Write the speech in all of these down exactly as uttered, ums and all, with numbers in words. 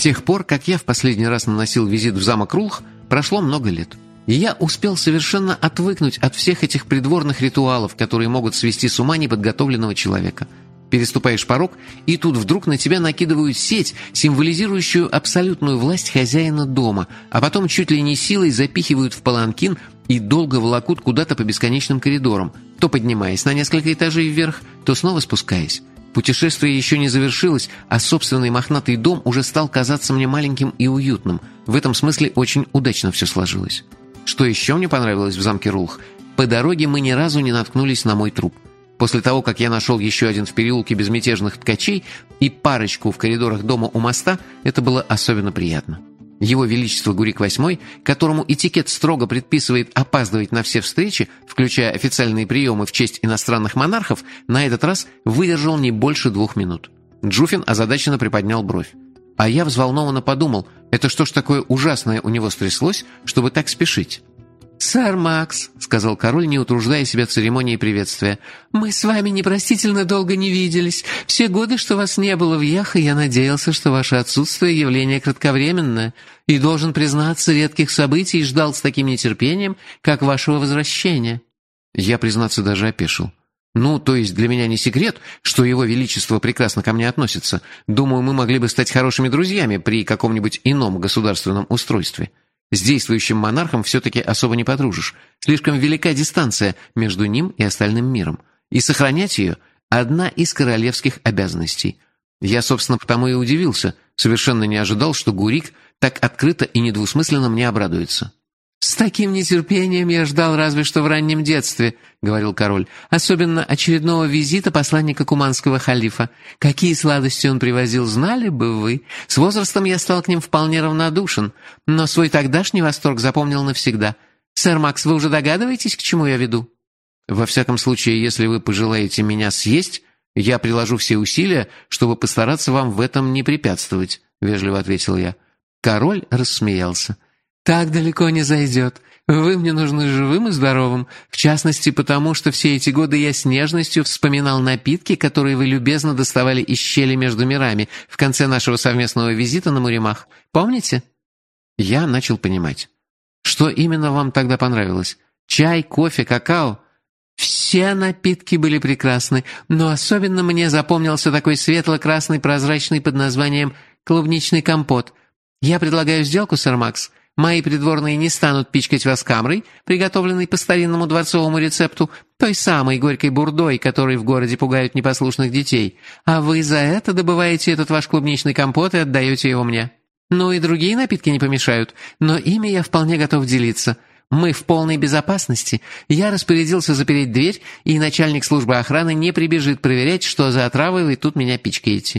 тех пор, как я в последний раз наносил визит в замок Рулх, прошло много лет. И я успел совершенно отвыкнуть от всех этих придворных ритуалов, которые могут свести с ума неподготовленного человека. Переступаешь порог, и тут вдруг на тебя накидывают сеть, символизирующую абсолютную власть хозяина дома, а потом чуть ли не силой запихивают в паланкин и долго волокут куда-то по бесконечным коридорам, то поднимаясь на несколько этажей вверх, то снова спускаясь. Путешествие еще не завершилось, а собственный мохнатый дом уже стал казаться мне маленьким и уютным. В этом смысле очень удачно все сложилось. Что еще мне понравилось в замке Рулх? По дороге мы ни разу не наткнулись на мой труп. После того, как я нашел еще один в переулке безмятежных ткачей и парочку в коридорах дома у моста, это было особенно приятно. Его Величество Гурик восьмой, которому этикет строго предписывает опаздывать на все встречи, включая официальные приемы в честь иностранных монархов, на этот раз выдержал не больше двух минут. Джуфин озадаченно приподнял бровь. А я взволнованно подумал, это что ж такое ужасное у него стряслось, чтобы так спешить? «Сэр Макс», — сказал король, не утруждая себя церемонией приветствия, — «мы с вами непростительно долго не виделись. Все годы, что вас не было в Яхе, я надеялся, что ваше отсутствие — явление кратковременное, и, должен признаться, редких событий ждал с таким нетерпением, как вашего возвращения». Я, признаться, даже опешил. Ну, то есть для меня не секрет, что его величество прекрасно ко мне относится. Думаю, мы могли бы стать хорошими друзьями при каком-нибудь ином государственном устройстве. С действующим монархом все-таки особо не подружишь. Слишком велика дистанция между ним и остальным миром. И сохранять ее – одна из королевских обязанностей. Я, собственно, потому и удивился. Совершенно не ожидал, что Гурик так открыто и недвусмысленно мне обрадуется. «С таким нетерпением я ждал разве что в раннем детстве», — говорил король, «особенно очередного визита посланника куманского халифа. Какие сладости он привозил, знали бы вы. С возрастом я стал к ним вполне равнодушен, но свой тогдашний восторг запомнил навсегда. Сэр Макс, вы уже догадываетесь, к чему я веду?» «Во всяком случае, если вы пожелаете меня съесть, я приложу все усилия, чтобы постараться вам в этом не препятствовать», — вежливо ответил я. Король рассмеялся. «Так далеко не зайдет. Вы мне нужны живым и здоровым, в частности потому, что все эти годы я с нежностью вспоминал напитки, которые вы любезно доставали из щели между мирами в конце нашего совместного визита на Муримах. Помните?» Я начал понимать. «Что именно вам тогда понравилось? Чай, кофе, какао?» «Все напитки были прекрасны, но особенно мне запомнился такой светло-красный прозрачный под названием клубничный компот. Я предлагаю сделку, сэр Макс. Мои придворные не станут пичкать вас камрой, приготовленной по старинному дворцовому рецепту, той самой горькой бурдой, которой в городе пугают непослушных детей, а вы за это добываете этот ваш клубничный компот и отдаете его мне. Ну и другие напитки не помешают, но ими я вполне готов делиться. Мы в полной безопасности. Я распорядился запереть дверь, и начальник службы охраны не прибежит проверять, что за отравой вы тут меня пичкаете».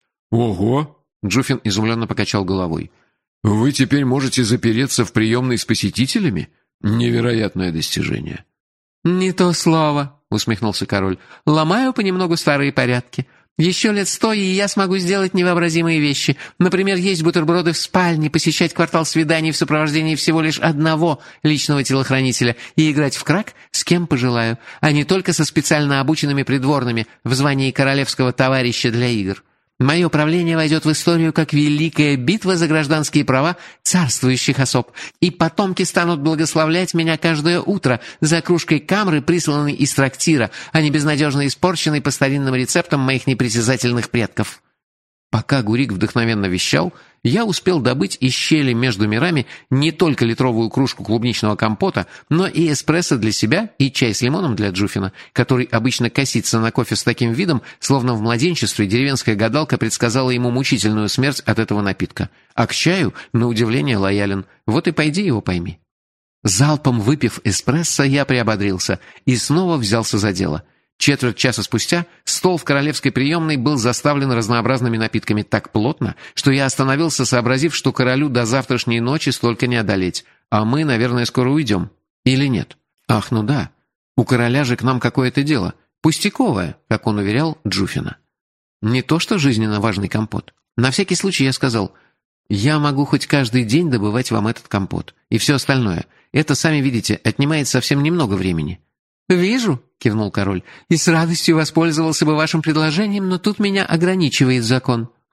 «Ого!» — Джуфин изумленно покачал головой. «Вы теперь можете запереться в приемной с посетителями? Невероятное достижение». «Не то слово», — усмехнулся король. «Ломаю понемногу старые порядки. Еще лет сто, и я смогу сделать невообразимые вещи. Например, есть бутерброды в спальне, посещать квартал свиданий в сопровождении всего лишь одного личного телохранителя и играть в крак с кем пожелаю, а не только со специально обученными придворными в звании королевского товарища для игр. Мое правление войдет в историю как великая битва за гражданские права царствующих особ, и потомки станут благословлять меня каждое утро за кружкой камры, присланной из трактира, а не безнадежно испорченной по старинным рецептам моих непритязательных предков». Пока Гурик вдохновенно вещал, я успел добыть из щели между мирами не только литровую кружку клубничного компота, но и эспрессо для себя и чай с лимоном для Джуфина, который обычно косится на кофе с таким видом, словно в младенчестве деревенская гадалка предсказала ему мучительную смерть от этого напитка. А к чаю, на удивление, лоялен. Вот и пойди его пойми. Залпом выпив эспрессо, я приободрился и снова взялся за дело. Четверть часа спустя стол в королевской приемной был заставлен разнообразными напитками так плотно, что я остановился, сообразив, что королю до завтрашней ночи столько не одолеть, а мы, наверное, скоро уйдем. Или нет? Ах, ну да. У короля же к нам какое-то дело. Пустяковое, как он уверял Джуфина. Не то что жизненно важный компот. На всякий случай я сказал: «Я могу хоть каждый день добывать вам этот компот. И все остальное. Это, сами видите, отнимает совсем немного времени». «Вижу», — кивнул король, — «и с радостью воспользовался бы вашим предложением, но тут меня ограничивает закон».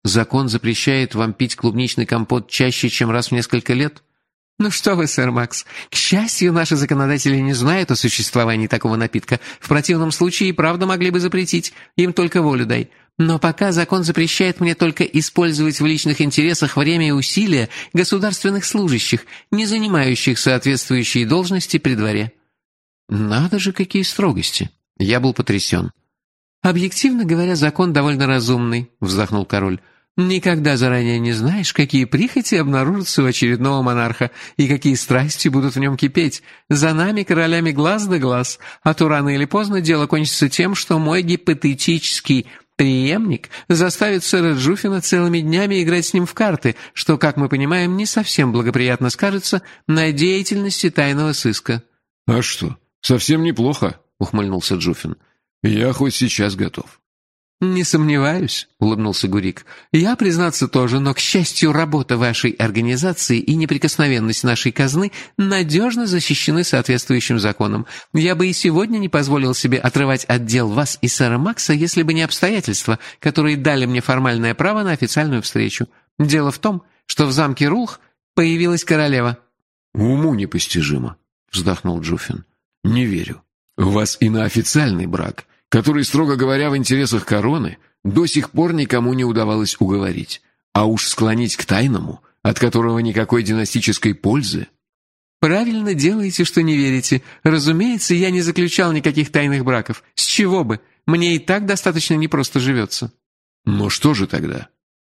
Закон запрещает вам пить клубничный компот чаще, чем раз в несколько лет? Ну что вы, сэр Макс, к счастью, наши законодатели не знают о существовании такого напитка. В противном случае и правда могли бы запретить. Им только волю дай. Но пока закон запрещает мне только использовать в личных интересах время и усилия государственных служащих, не занимающих соответствующие должности при дворе». «Надо же, какие строгости!» Я был потрясен. «Объективно говоря, закон довольно разумный», — вздохнул король. «Никогда заранее не знаешь, какие прихоти обнаружатся у очередного монарха и какие страсти будут в нем кипеть. За нами, королями, глаз да глаз, а то рано или поздно дело кончится тем, что мой гипотетический преемник заставит сэра Джуффина целыми днями играть с ним в карты, что, как мы понимаем, не совсем благоприятно скажется на деятельности тайного сыска». «А что, совсем неплохо», — ухмыльнулся Джуффин. «Я хоть сейчас готов». «Не сомневаюсь», — улыбнулся Гурик. «Я, признаться, тоже, но, к счастью, работа вашей организации и неприкосновенность нашей казны надежно защищены соответствующим законом. Я бы и сегодня не позволил себе отрывать от дел вас и сэра Макса, если бы не обстоятельства, которые дали мне формальное право на официальную встречу. Дело в том, что в замке Рулх появилась королева». «Уму непостижимо», — вздохнул Джуффин. «Не верю. У вас и на официальный брак, который, строго говоря, в интересах короны, до сих пор никому не удавалось уговорить. А уж склонить к тайному, от которого никакой династической пользы». «Правильно делаете, что не верите. Разумеется, я не заключал никаких тайных браков. С чего бы? Мне и так достаточно непросто живется». «Но что же тогда?»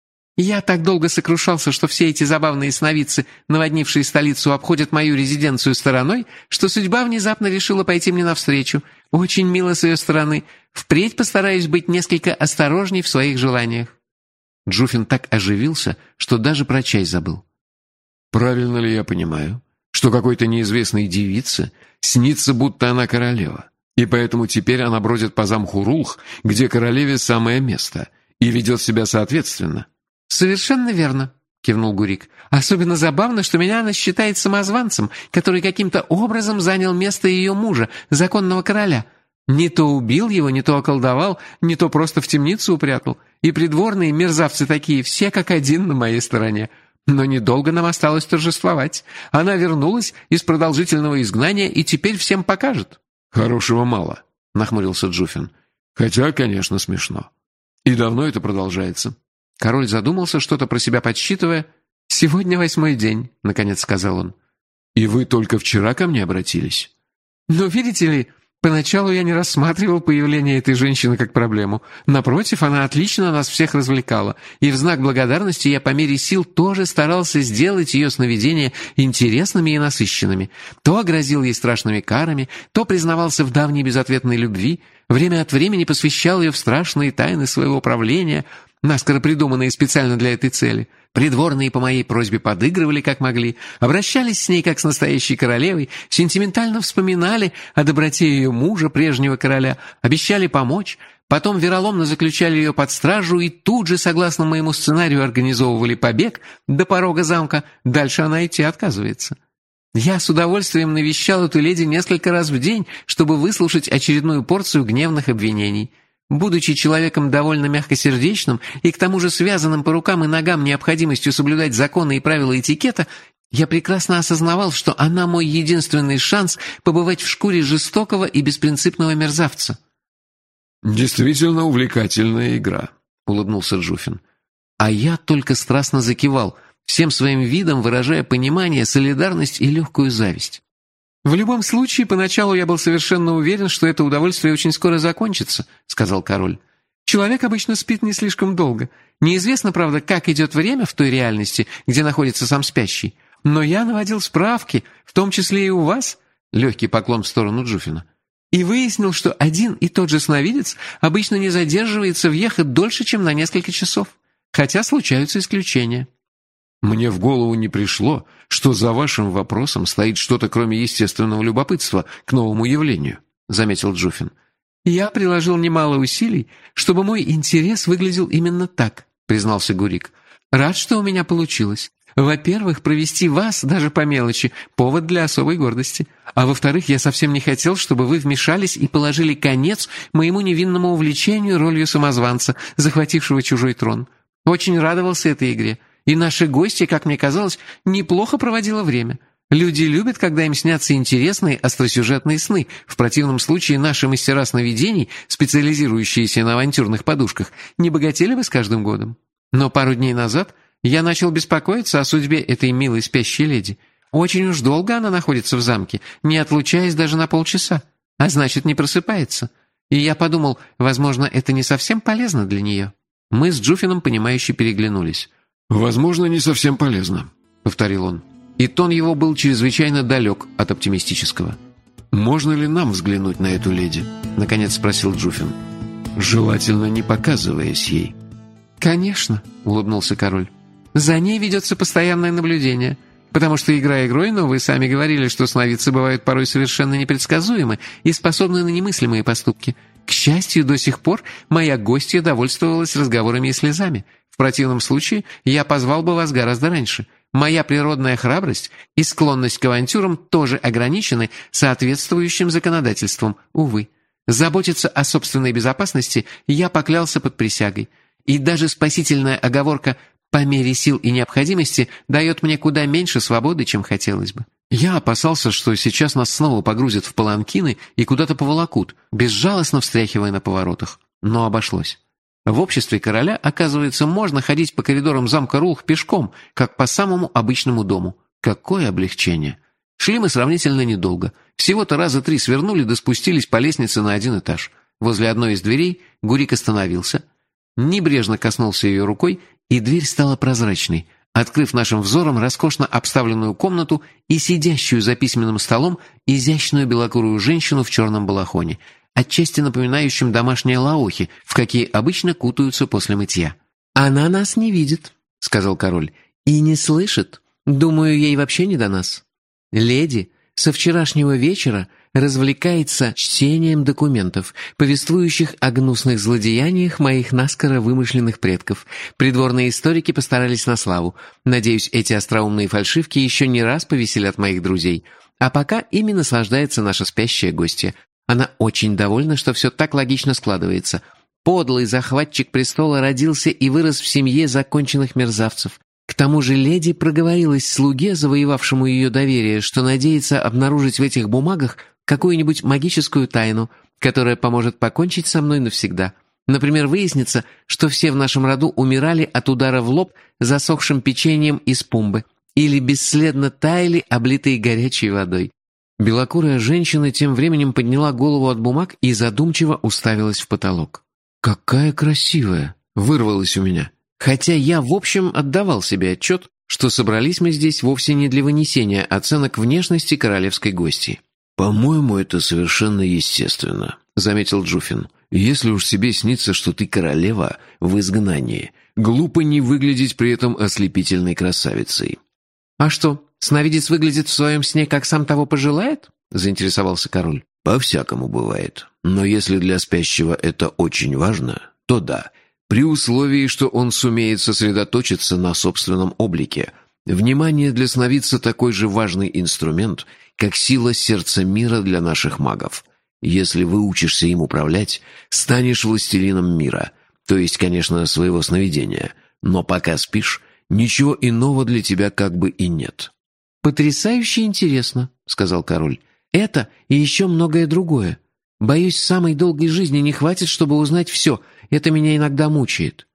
«Я так долго сокрушался, что все эти забавные сновидцы, наводнившие столицу, обходят мою резиденцию стороной, что судьба внезапно решила пойти мне навстречу. Очень мило с ее стороны. Впредь постараюсь быть несколько осторожней в своих желаниях». Джуффин так оживился, что даже про чай забыл. «Правильно ли я понимаю, что какой-то неизвестной девице снится, будто она королева, и поэтому теперь она бродит по замку Рулх, где королеве самое место, и ведет себя соответственно?» «Совершенно верно», — кивнул Гурик. «Особенно забавно, что меня она считает самозванцем, который каким-то образом занял место ее мужа, законного короля. Не то убил его, не то околдовал, не то просто в темницу упрятал. И придворные мерзавцы такие, все как один на моей стороне. Но недолго нам осталось торжествовать. Она вернулась из продолжительного изгнания и теперь всем покажет». «Хорошего мало», — нахмурился Джуффин. «Хотя, конечно, смешно. И давно это продолжается?» Король задумался, что-то про себя подсчитывая. «Сегодня восьмой день», — наконец сказал он. «И вы только вчера ко мне обратились?» «Ну, видите ли, поначалу я не рассматривал появление этой женщины как проблему. Напротив, она отлично нас всех развлекала, и в знак благодарности я по мере сил тоже старался сделать ее сновидения интересными и насыщенными. То грозил ей страшными карами, то признавался в давней безответной любви, время от времени посвящал ее в страшные тайны своего правления, наскоро придуманные специально для этой цели. Придворные по моей просьбе подыгрывали как могли, обращались с ней как с настоящей королевой, сентиментально вспоминали о доброте ее мужа, прежнего короля, обещали помочь, потом вероломно заключали ее под стражу и тут же, согласно моему сценарию, организовывали побег до порога замка, дальше она идти отказывается. Я с удовольствием навещал эту леди несколько раз в день, чтобы выслушать очередную порцию гневных обвинений. Будучи человеком довольно мягкосердечным и к тому же связанным по рукам и ногам необходимостью соблюдать законы и правила этикета, я прекрасно осознавал, что она мой единственный шанс побывать в шкуре жестокого и беспринципного мерзавца. «Действительно увлекательная игра», — улыбнулся Джуффин. А я только страстно закивал, всем своим видом выражая понимание, солидарность и легкую зависть. «В любом случае, поначалу я был совершенно уверен, что это удовольствие очень скоро закончится», — сказал король. «Человек обычно спит не слишком долго. Неизвестно, правда, как идет время в той реальности, где находится сам спящий. Но я наводил справки, в том числе и у вас», — легкий поклон в сторону Джуффина, «и выяснил, что один и тот же сновидец обычно не задерживается в Йеха дольше, чем на несколько часов, хотя случаются исключения». «Мне в голову не пришло, что за вашим вопросом стоит что-то, кроме естественного любопытства к новому явлению», — заметил Джуффин. «Я приложил немало усилий, чтобы мой интерес выглядел именно так», — признался Гурик. «Рад, что у меня получилось. Во-первых, провести вас, даже по мелочи, повод для особой гордости. А во-вторых, я совсем не хотел, чтобы вы вмешались и положили конец моему невинному увлечению ролью самозванца, захватившего чужой трон. Очень радовался этой игре. И наши гости, как мне казалось, неплохо проводило время. Люди любят, когда им снятся интересные остросюжетные сны. В противном случае наши мастера сновидений, специализирующиеся на авантюрных подушках, не богатели бы с каждым годом. Но пару дней назад я начал беспокоиться о судьбе этой милой спящей леди. Очень уж долго она находится в замке, не отлучаясь даже на полчаса, а значит, не просыпается. И я подумал, возможно, это не совсем полезно для нее. Мы с Джуфином, понимающе переглянулись. «Возможно, не совсем полезно», — повторил он. И тон его был чрезвычайно далек от оптимистического. «Можно ли нам взглянуть на эту леди?» — наконец спросил Джуфин. «Желательно не показываясь ей». «Конечно», — улыбнулся король. «За ней ведется постоянное наблюдение, потому что игра игрой, но вы сами говорили, что сновидцы бывают порой совершенно непредсказуемы и способны на немыслимые поступки. К счастью, до сих пор моя гостья довольствовалась разговорами и слезами. В противном случае я позвал бы вас гораздо раньше. Моя природная храбрость и склонность к авантюрам тоже ограничены соответствующим законодательством, увы. Заботиться о собственной безопасности я поклялся под присягой. И даже спасительная оговорка «по мере сил и необходимости» дает мне куда меньше свободы, чем хотелось бы. Я опасался, что сейчас нас снова погрузят в паланкины и куда-то поволокут, безжалостно встряхивая на поворотах. Но обошлось. В обществе короля, оказывается, можно ходить по коридорам замка Рулх пешком, как по самому обычному дому. Какое облегчение! Шли мы сравнительно недолго. Всего-то раза три свернули да спустились по лестнице на один этаж. Возле одной из дверей Гурик остановился, небрежно коснулся ее рукой, и дверь стала прозрачной, открыв нашим взором роскошно обставленную комнату и сидящую за письменным столом изящную белокурую женщину в черном балахоне, отчасти напоминающим домашние лаохи, в какие обычно кутаются после мытья. «Она нас не видит», — сказал король, — «и не слышит. Думаю, ей вообще не до нас. Леди со вчерашнего вечера развлекается чтением документов, повествующих о гнусных злодеяниях моих наскоро вымышленных предков. Придворные историки постарались на славу. Надеюсь, эти остроумные фальшивки еще не раз повеселят моих друзей. А пока ими наслаждается наша спящая гостья. Она очень довольна, что все так логично складывается. Подлый захватчик престола родился и вырос в семье законченных мерзавцев. К тому же леди проговорилась слуге, завоевавшему ее доверие, что надеется обнаружить в этих бумагах какую-нибудь магическую тайну, которая поможет покончить со мной навсегда. Например, выяснится, что все в нашем роду умирали от удара в лоб засохшим печеньем из пумбы или бесследно таяли, облитые горячей водой. Белокурая женщина тем временем подняла голову от бумаг и задумчиво уставилась в потолок. «Какая красивая!» — вырвалось у меня. Хотя я, в общем, отдавал себе отчет, что собрались мы здесь вовсе не для вынесения оценок внешности королевской гости. «По-моему, это совершенно естественно», — заметил Джуфин. «Если уж тебе снится, что ты королева в изгнании, глупо не выглядеть при этом ослепительной красавицей». «А что, сновидец выглядит в своем сне, как сам того пожелает?» — заинтересовался король. «По-всякому бывает. Но если для спящего это очень важно, то да, при условии, что он сумеет сосредоточиться на собственном облике. Внимание для сновидца такой же важный инструмент, как сила сердца мира для наших магов. Если выучишься им управлять, станешь властелином мира, то есть, конечно, своего сновидения, но пока спишь, ничего иного для тебя как бы и нет». «Потрясающе интересно», — сказал король. «Это и еще многое другое. Боюсь, самой долгой жизни не хватит, чтобы узнать все. Это меня иногда мучает».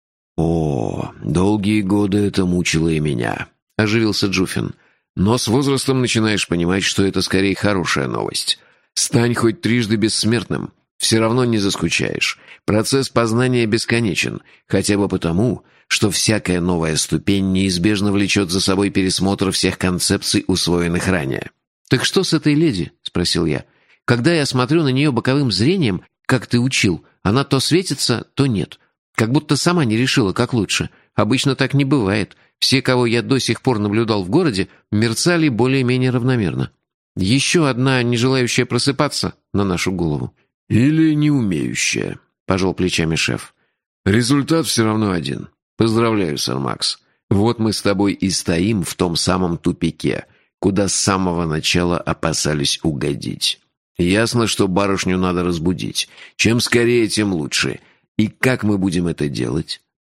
«О, долгие годы это мучило и меня», — оживился Джуфин. «Но с возрастом начинаешь понимать, что это скорее хорошая новость. Стань хоть трижды бессмертным, все равно не заскучаешь. Процесс познания бесконечен, хотя бы потому, что всякая новая ступень неизбежно влечет за собой пересмотр всех концепций, усвоенных ранее». «Так что с этой леди?» — спросил я. «Когда я смотрю на нее боковым зрением, как ты учил, она то светится, то нет. Как будто сама не решила, как лучше. Обычно так не бывает. Все, кого я до сих пор наблюдал в городе, мерцали более-менее равномерно. Еще одна, не желающая просыпаться, на нашу голову». «Или не умеющая», — пожал плечами шеф. «Результат все равно один. Поздравляю, сэр Макс. Вот мы с тобой и стоим в том самом тупике, куда с самого начала опасались угодить. Ясно, что барышню надо разбудить. Чем скорее, тем лучше. И как мы будем это делать?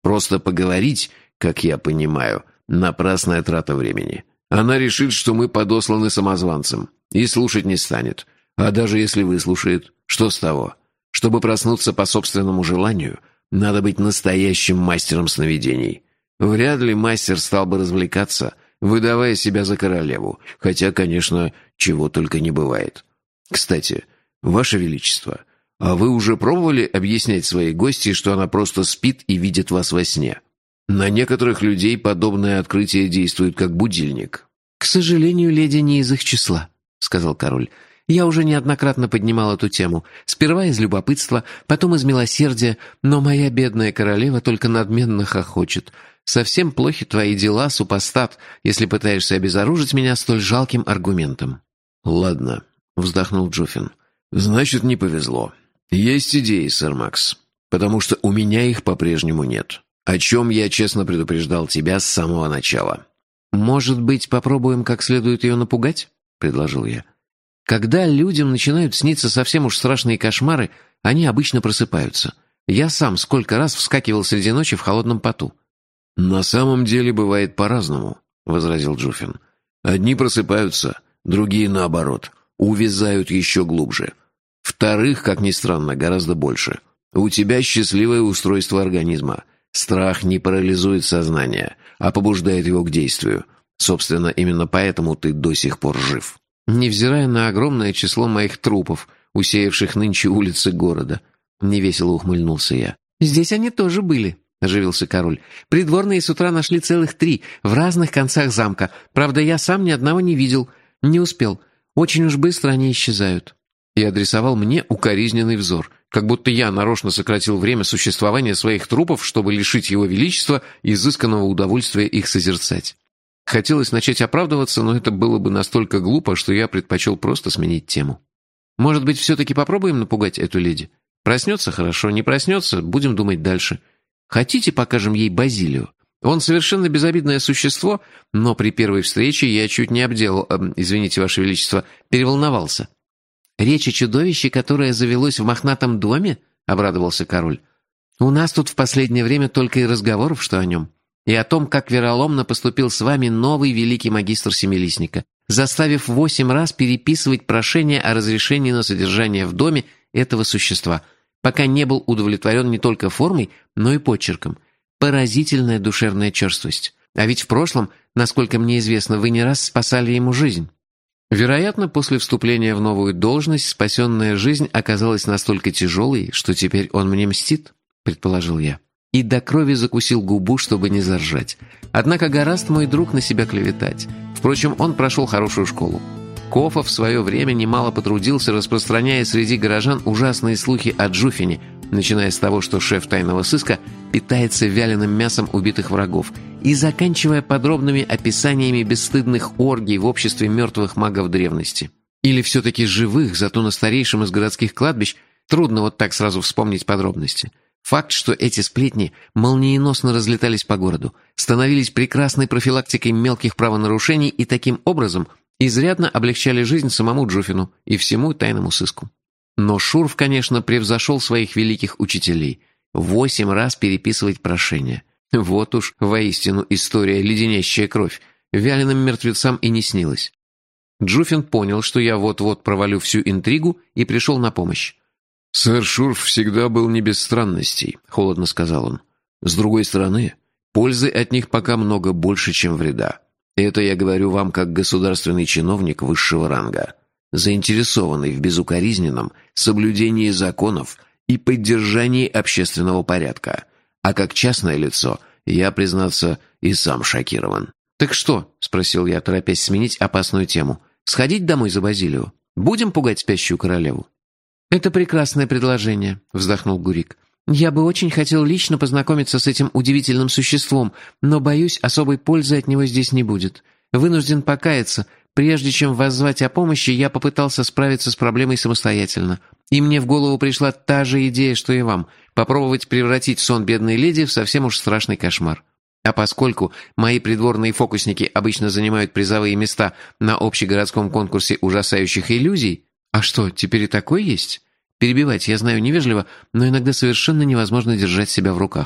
Просто поговорить, как я понимаю, напрасная трата времени. Она решит, что мы подосланы самозванцем, и слушать не станет. А даже если выслушает, что с того? Чтобы проснуться по собственному желанию, надо быть настоящим мастером сновидений. Вряд ли мастер стал бы развлекаться, выдавая себя за королеву, хотя, конечно, чего только не бывает. Кстати, Ваше Величество, а вы уже пробовали объяснять своей гости, что она просто спит и видит вас во сне? На некоторых людей подобное открытие действует как будильник. «К сожалению, леди не из их числа», — сказал король. «Я уже неоднократно поднимал эту тему. Сперва из любопытства, потом из милосердия, но моя бедная королева только надменно хохочет. Совсем плохи твои дела, супостат, если пытаешься обезоружить меня столь жалким аргументом». «Ладно», — вздохнул Джуффин. «Значит, не повезло. Есть идеи, сэр Макс, потому что у меня их по-прежнему нет. О чем я честно предупреждал тебя с самого начала». «Может быть, попробуем как следует ее напугать?» — предложил я. «Когда людям начинают сниться совсем уж страшные кошмары, они обычно просыпаются. Я сам сколько раз вскакивал среди ночи в холодном поту». «На самом деле бывает по-разному», — возразил Джуффин. «Одни просыпаются, другие, наоборот, увязают еще глубже. Вторых, как ни странно, гораздо больше. У тебя счастливое устройство организма. Страх не парализует сознание, а побуждает его к действию. Собственно, именно поэтому ты до сих пор жив». «Невзирая на огромное число моих трупов, усеявших нынче улицы города», — невесело ухмыльнулся я. «Здесь они тоже были», — оживился король. «Придворные с утра нашли целых три, в разных концах замка. Правда, я сам ни одного не видел, не успел. Очень уж быстро они исчезают». И адресовал мне укоризненный взор, как будто я нарочно сократил время существования своих трупов, чтобы лишить его величества изысканного удовольствия их созерцать. Хотелось начать оправдываться, но это было бы настолько глупо, что я предпочел просто сменить тему. «Может быть, все-таки попробуем напугать эту леди? Проснется — хорошо, не проснется — будем думать дальше. Хотите, покажем ей Базилио? Он совершенно безобидное существо, но при первой встрече я чуть не обделал, э, извините, Ваше Величество, переволновался». «Речь о чудовище, которое завелось в мохнатом доме?» — обрадовался король. «У нас тут в последнее время только и разговоров, что о нем. И о том, как вероломно поступил с вами новый великий магистр Семилистника, заставив восемь раз переписывать прошение о разрешении на содержание в доме этого существа, пока не был удовлетворен не только формой, но и почерком. Поразительная душевная черствость. А ведь в прошлом, насколько мне известно, вы не раз спасали ему жизнь». Вероятно, после вступления в новую должность спасенная жизнь оказалась настолько тяжелой, что теперь он мне мстит, предположил я. И до крови закусил губу, чтобы не заржать. Однако гораст мой друг на себя клеветать. Впрочем, он прошел хорошую школу. Кофа в свое время немало потрудился, распространяя среди горожан ужасные слухи о Джуффине, начиная с того, что шеф тайного сыска питается вяленым мясом убитых врагов, и заканчивая подробными описаниями бесстыдных оргий в обществе мертвых магов древности. Или все-таки живых, зато на старейшем из городских кладбищ трудно вот так сразу вспомнить подробности. Факт, что эти сплетни молниеносно разлетались по городу, становились прекрасной профилактикой мелких правонарушений и таким образом изрядно облегчали жизнь самому Джуффину и всему тайному сыску. Но Шурф, конечно, превзошел своих великих учителей. Восемь раз переписывать прошение. Вот уж воистину история леденящая кровь. Вяленым мертвецам и не снилось. Джуффин понял, что я вот-вот провалю всю интригу, и пришел на помощь. «Сэр Шурф всегда был не без странностей», — холодно сказал он. «С другой стороны, пользы от них пока много больше, чем вреда. Это я говорю вам как государственный чиновник высшего ранга, заинтересованный в безукоризненном соблюдении законов и поддержании общественного порядка. А как частное лицо, я, признаться, и сам шокирован». «Так что?» — спросил я, торопясь сменить опасную тему. «Сходить домой за Базилио? Будем пугать спящую королеву?» «Это прекрасное предложение», — вздохнул Гурик. «Я бы очень хотел лично познакомиться с этим удивительным существом, но, боюсь, особой пользы от него здесь не будет. Вынужден покаяться. Прежде чем воззвать о помощи, я попытался справиться с проблемой самостоятельно. И мне в голову пришла та же идея, что и вам — попробовать превратить сон бедной леди в совсем уж страшный кошмар. А поскольку мои придворные фокусники обычно занимают призовые места на общегородском конкурсе ужасающих иллюзий... А что, теперь и такой есть? Перебивать, я знаю, невежливо, но иногда совершенно невозможно держать себя в руках.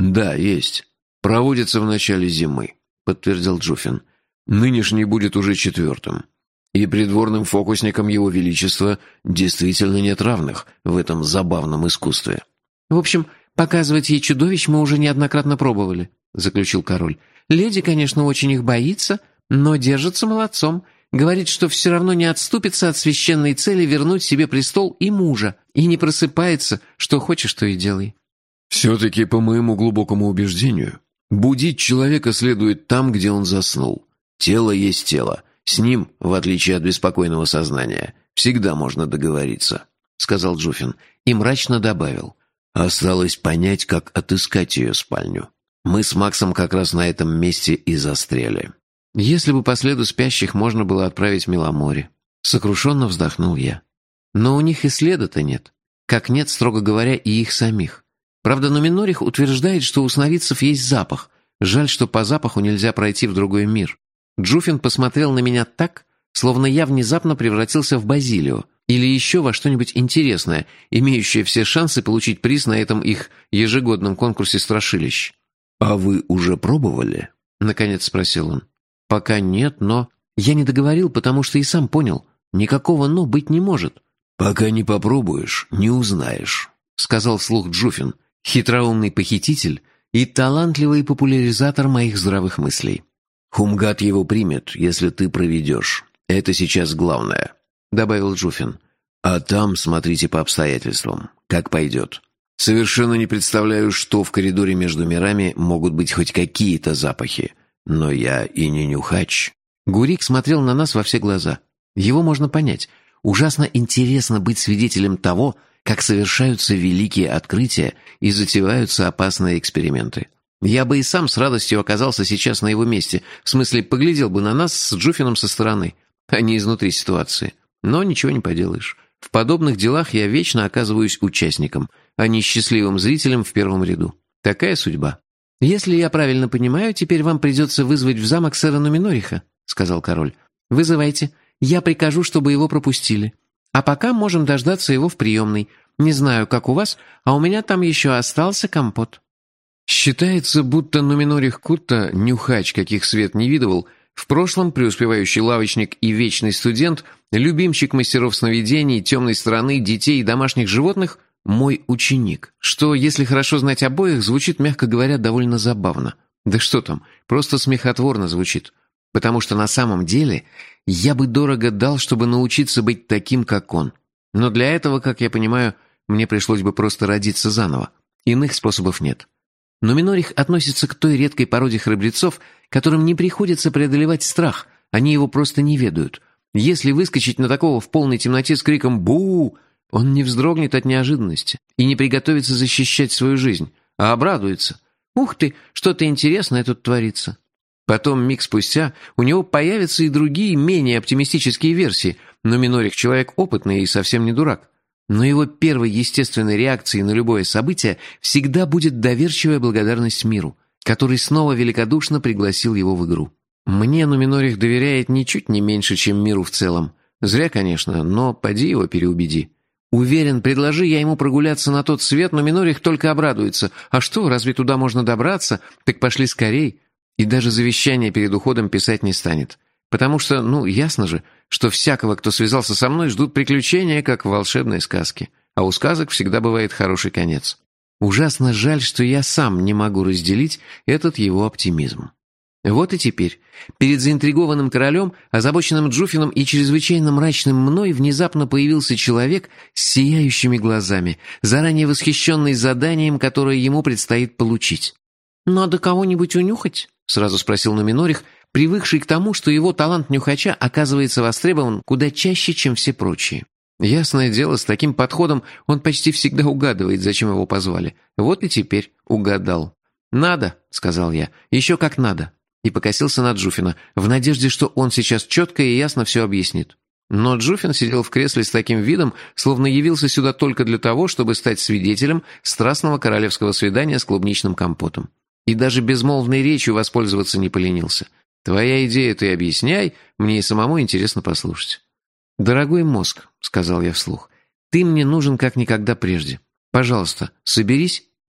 «Да, есть. Проводится в начале зимы», — подтвердил Джуфин. «Нынешний будет уже четвертым. И придворным фокусникам Его Величества действительно нет равных в этом забавном искусстве». «В общем, показывать ей чудовищ мы уже неоднократно пробовали», — заключил король. «Леди, конечно, очень их боится, но держится молодцом. Говорит, что все равно не отступится от священной цели вернуть себе престол и мужа, и не просыпается, что хочешь, то и делай». «Все-таки, по моему глубокому убеждению, будить человека следует там, где он заснул. Тело есть тело. С ним, в отличие от беспокойного сознания, всегда можно договориться», — сказал Джуфин и мрачно добавил. «Осталось понять, как отыскать ее спальню. Мы с Максом как раз на этом месте и застряли». «Если бы по следу спящих можно было отправить в Меломоре», — сокрушенно вздохнул я. «Но у них и следа-то нет, как нет, строго говоря, и их самих. Правда, Нуминорих утверждает, что у сновидцев есть запах. Жаль, что по запаху нельзя пройти в другой мир». Джуфин посмотрел на меня так, словно я внезапно превратился в Базилио или еще во что-нибудь интересное, имеющее все шансы получить приз на этом их ежегодном конкурсе страшилищ. «А вы уже пробовали?» — наконец спросил он. «Пока нет, но...» Я не договорил, потому что и сам понял. Никакого «но» быть не может. «Пока не попробуешь, не узнаешь», — сказал вслух Джуфин, хитроумный похититель и талантливый популяризатор моих здравых мыслей. «Хумгат его примет, если ты проведешь. Это сейчас главное», — добавил Джуфин. «А там смотрите по обстоятельствам, как пойдет. Совершенно не представляю, что в коридоре между мирами могут быть хоть какие-то запахи. Но я и не нюхач». Гурик смотрел на нас во все глаза. Его можно понять. Ужасно интересно быть свидетелем того, как совершаются великие открытия и затеваются опасные эксперименты. Я бы и сам с радостью оказался сейчас на его месте, в смысле, поглядел бы на нас с Джуфином со стороны, а не изнутри ситуации. Но ничего не поделаешь. В подобных делах я вечно оказываюсь участником, а не счастливым зрителем в первом ряду. Такая судьба. «Если я правильно понимаю, теперь вам придется вызвать в замок сэра Нуминориха», — сказал король. «Вызывайте. Я прикажу, чтобы его пропустили. А пока можем дождаться его в приемной. Не знаю, как у вас, а у меня там еще остался компот». Считается, будто Нуминорих Кутта, нюхач, каких свет не видывал, в прошлом преуспевающий лавочник и вечный студент, любимчик мастеров сновидений, темной стороны, детей и домашних животных, мой ученик, что, если хорошо знать обоих, звучит, мягко говоря, довольно забавно. Да что там, просто смехотворно звучит. Потому что на самом деле я бы дорого дал, чтобы научиться быть таким, как он. Но для этого, как я понимаю, мне пришлось бы просто родиться заново. Иных способов нет. Нуминорих относится к той редкой породе храбрецов, которым не приходится преодолевать страх, они его просто не ведают. Если выскочить на такого в полной темноте с криком «Бу!», он не вздрогнет от неожиданности и не приготовится защищать свою жизнь, а обрадуется. «Ух ты, что-то интересное тут творится». Потом, миг спустя, у него появятся и другие, менее оптимистические версии. Нуминорих человек опытный и совсем не дурак. Но его первой естественной реакцией на любое событие всегда будет доверчивая благодарность миру, который снова великодушно пригласил его в игру. Мне Нуминорих доверяет ничуть не меньше, чем миру в целом. Зря, конечно, но поди его переубеди. Уверен, предложи я ему прогуляться на тот свет, Нуминорих только обрадуется. А что, разве туда можно добраться? Так пошли скорей. И даже завещание перед уходом писать не станет. Потому что, ну, ясно же, что всякого, кто связался со мной, ждут приключения, как в волшебной сказке. А у сказок всегда бывает хороший конец. Ужасно жаль, что я сам не могу разделить этот его оптимизм. Вот и теперь, перед заинтригованным королем, озабоченным Джуфином и чрезвычайно мрачным мной, внезапно появился человек с сияющими глазами, заранее восхищенный заданием, которое ему предстоит получить. «Надо кого-нибудь унюхать?» — сразу спросил Нуминорих, привыкший к тому, что его талант нюхача оказывается востребован куда чаще, чем все прочие. Ясное дело, с таким подходом он почти всегда угадывает, зачем его позвали. Вот и теперь угадал. «Надо», — сказал я, — «еще как надо». И покосился на Джуфина, в надежде, что он сейчас четко и ясно все объяснит. Но Джуфин сидел в кресле с таким видом, словно явился сюда только для того, чтобы стать свидетелем страстного королевского свидания с клубничным компотом. И даже безмолвной речью воспользоваться не поленился. «Твоя идея ты объясняй, мне и самому интересно послушать». «Дорогой мозг», — сказал я вслух, — «ты мне нужен как никогда прежде. Пожалуйста, соберись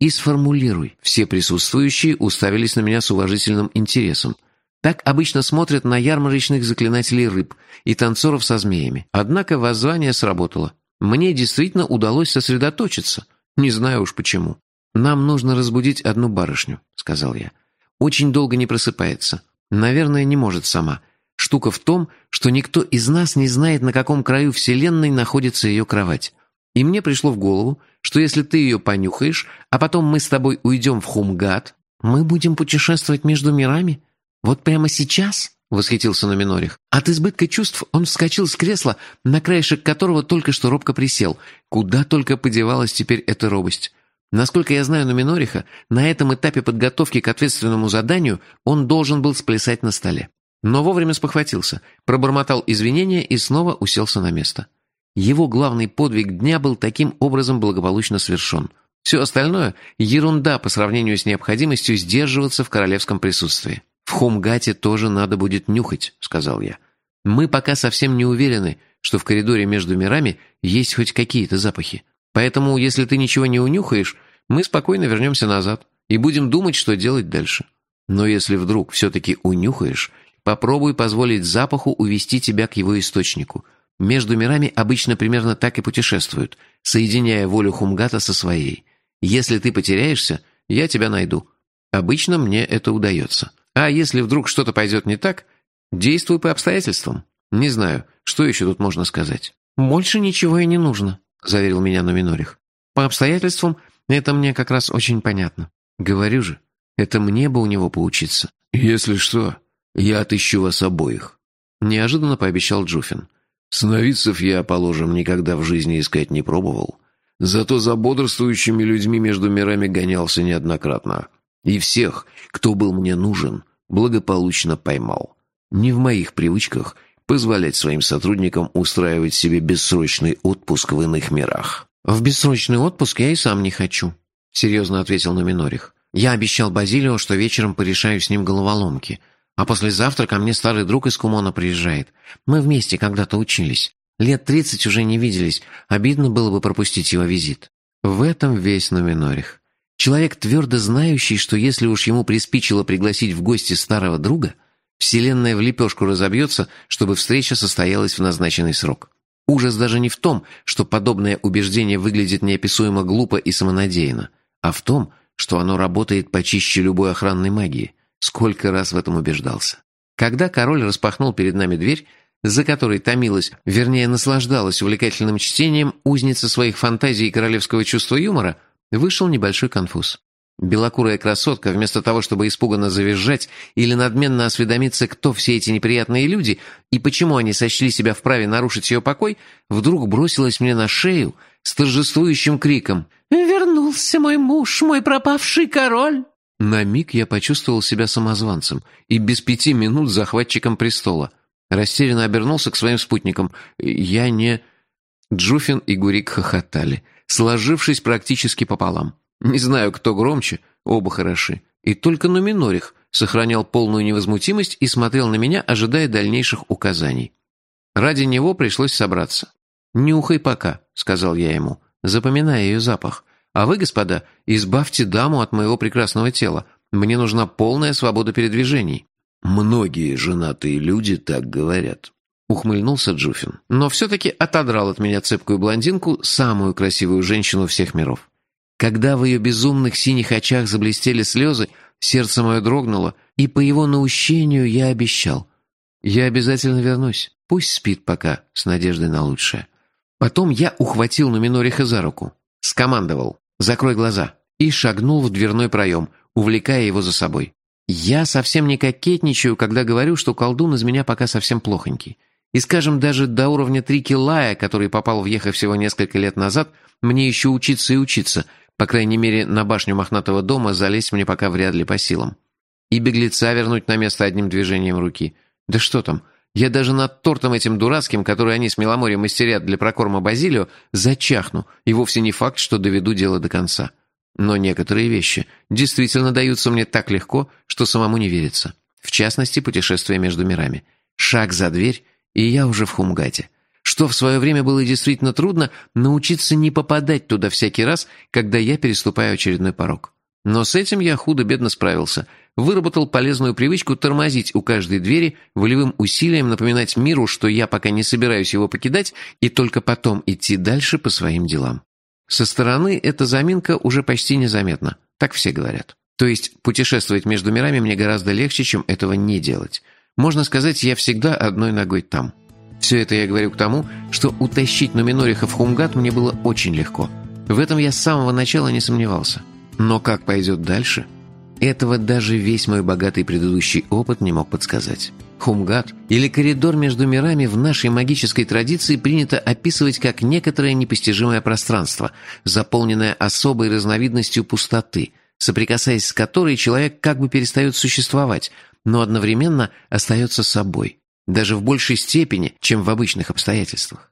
и сформулируй». Все присутствующие уставились на меня с уважительным интересом. Так обычно смотрят на ярмарочных заклинателей рыб и танцоров со змеями. Однако воззвание сработало. Мне действительно удалось сосредоточиться. Не знаю уж почему. «Нам нужно разбудить одну барышню», — сказал я. «Очень долго не просыпается. Наверное, не может сама. Штука в том, что никто из нас не знает, на каком краю Вселенной находится ее кровать. И мне пришло в голову, что если ты ее понюхаешь, а потом мы с тобой уйдем в Хумгат, мы будем путешествовать между мирами? Вот прямо сейчас?» — восхитился Нуминорих. От избытка чувств он вскочил с кресла, на краешек которого только что робко присел. Куда только подевалась теперь эта робость. Насколько я знаю Нуминориха, на этом этапе подготовки к ответственному заданию он должен был сплясать на столе. Но вовремя спохватился, пробормотал извинения и снова уселся на место. Его главный подвиг дня был таким образом благополучно совершен. Все остальное – ерунда по сравнению с необходимостью сдерживаться в королевском присутствии. «В Хумгате тоже надо будет нюхать», – сказал я. «Мы пока совсем не уверены, что в коридоре между мирами есть хоть какие-то запахи. Поэтому, если ты ничего не унюхаешь, мы спокойно вернемся назад и будем думать, что делать дальше. Но если вдруг все-таки унюхаешь, попробуй позволить запаху увести тебя к его источнику. Между мирами обычно примерно так и путешествуют, соединяя волю Хумгата со своей. Если ты потеряешься, я тебя найду. Обычно мне это удается. А если вдруг что-то пойдет не так, действуй по обстоятельствам. Не знаю, что еще тут можно сказать». «Больше ничего и не нужно», — заверил меня Нуминорих. «По обстоятельствам это мне как раз очень понятно. Говорю же, это мне бы у него поучиться». «Если что, я отыщу вас обоих», — неожиданно пообещал Джуфин. «Сновидцев я, положим, никогда в жизни искать не пробовал. Зато за бодрствующими людьми между мирами гонялся неоднократно. И всех, кто был мне нужен, благополучно поймал. Не в моих привычках позволять своим сотрудникам устраивать себе бессрочный отпуск в иных мирах». «В бессрочный отпуск я и сам не хочу», — серьезно ответил Нуминорих. «Я обещал Базилио, что вечером порешаю с ним головоломки. А послезавтра ко мне старый друг из Кумона приезжает. Мы вместе когда-то учились. Лет тридцать уже не виделись. Обидно было бы пропустить его визит». В этом весь Нуминорих. Человек, твердо знающий, что если уж ему приспичило пригласить в гости старого друга, вселенная в лепешку разобьется, чтобы встреча состоялась в назначенный срок. Ужас даже не в том, что подобное убеждение выглядит неописуемо глупо и самонадеянно, а в том, что оно работает почище любой охранной магии. Сколько раз в этом убеждался. Когда король распахнул перед нами дверь, за которой томилась, вернее, наслаждалась увлекательным чтением узница своих фантазий и королевского чувства юмора, вышел небольшой конфуз. Белокурая красотка, вместо того, чтобы испуганно завизжать или надменно осведомиться, кто все эти неприятные люди и почему они сочли себя вправе нарушить ее покой, вдруг бросилась мне на шею с торжествующим криком: «Вернулся мой муж, мой пропавший король!» На миг я почувствовал себя самозванцем и без пяти минут захватчиком престола. Растерянно обернулся к своим спутникам. Я не... Джуфин и Гурик хохотали, сложившись практически пополам. Не знаю, кто громче, оба хороши. И только Нуминорих сохранял полную невозмутимость и смотрел на меня, ожидая дальнейших указаний. Ради него пришлось собраться. «Нюхай пока», — сказал я ему, запоминая ее запах. «А вы, господа, избавьте даму от моего прекрасного тела. Мне нужна полная свобода передвижений». «Многие женатые люди так говорят», — ухмыльнулся Джуфин. Но все-таки отодрал от меня цепкую блондинку, самую красивую женщину всех миров. Когда в ее безумных синих очах заблестели слезы, сердце мое дрогнуло, и по его наущению я обещал: я обязательно вернусь, пусть спит пока, с надеждой на лучшее. Потом я ухватил Нуминориха за руку, скомандовал: «Закрой глаза», и шагнул в дверной проем, увлекая его за собой. Я совсем не кокетничаю, когда говорю, что колдун из меня пока совсем плохонький. И, скажем, даже до уровня Трикелая, который попал в Ехо всего несколько лет назад, мне еще учиться и учиться. По крайней мере, на башню мохнатого дома залезть мне пока вряд ли по силам. И беглеца вернуть на место одним движением руки. Да что там, я даже над тортом этим дурацким, который они с Меломорией мастерят для прокорма Базилио, зачахну, и вовсе не факт, что доведу дело до конца. Но некоторые вещи действительно даются мне так легко, что самому не верится. В частности, путешествие между мирами. Шаг за дверь, и я уже в Хумгате. что в свое время было действительно трудно, научиться не попадать туда всякий раз, когда я переступаю очередной порог. Но с этим я худо-бедно справился. Выработал полезную привычку тормозить у каждой двери, волевым усилием напоминать миру, что я пока не собираюсь его покидать, и только потом идти дальше по своим делам. Со стороны эта заминка уже почти незаметна, так все говорят. То есть путешествовать между мирами мне гораздо легче, чем этого не делать. Можно сказать, я всегда одной ногой там. Все это я говорю к тому, что утащить Нуминориха в Хумгат мне было очень легко. В этом я с самого начала не сомневался. Но как пойдет дальше, этого даже весь мой богатый предыдущий опыт не мог подсказать. Хумгат, или коридор между мирами, в нашей магической традиции принято описывать как некоторое непостижимое пространство, заполненное особой разновидностью пустоты, соприкасаясь с которой человек как бы перестает существовать, но одновременно остается собой, даже в большей степени, чем в обычных обстоятельствах.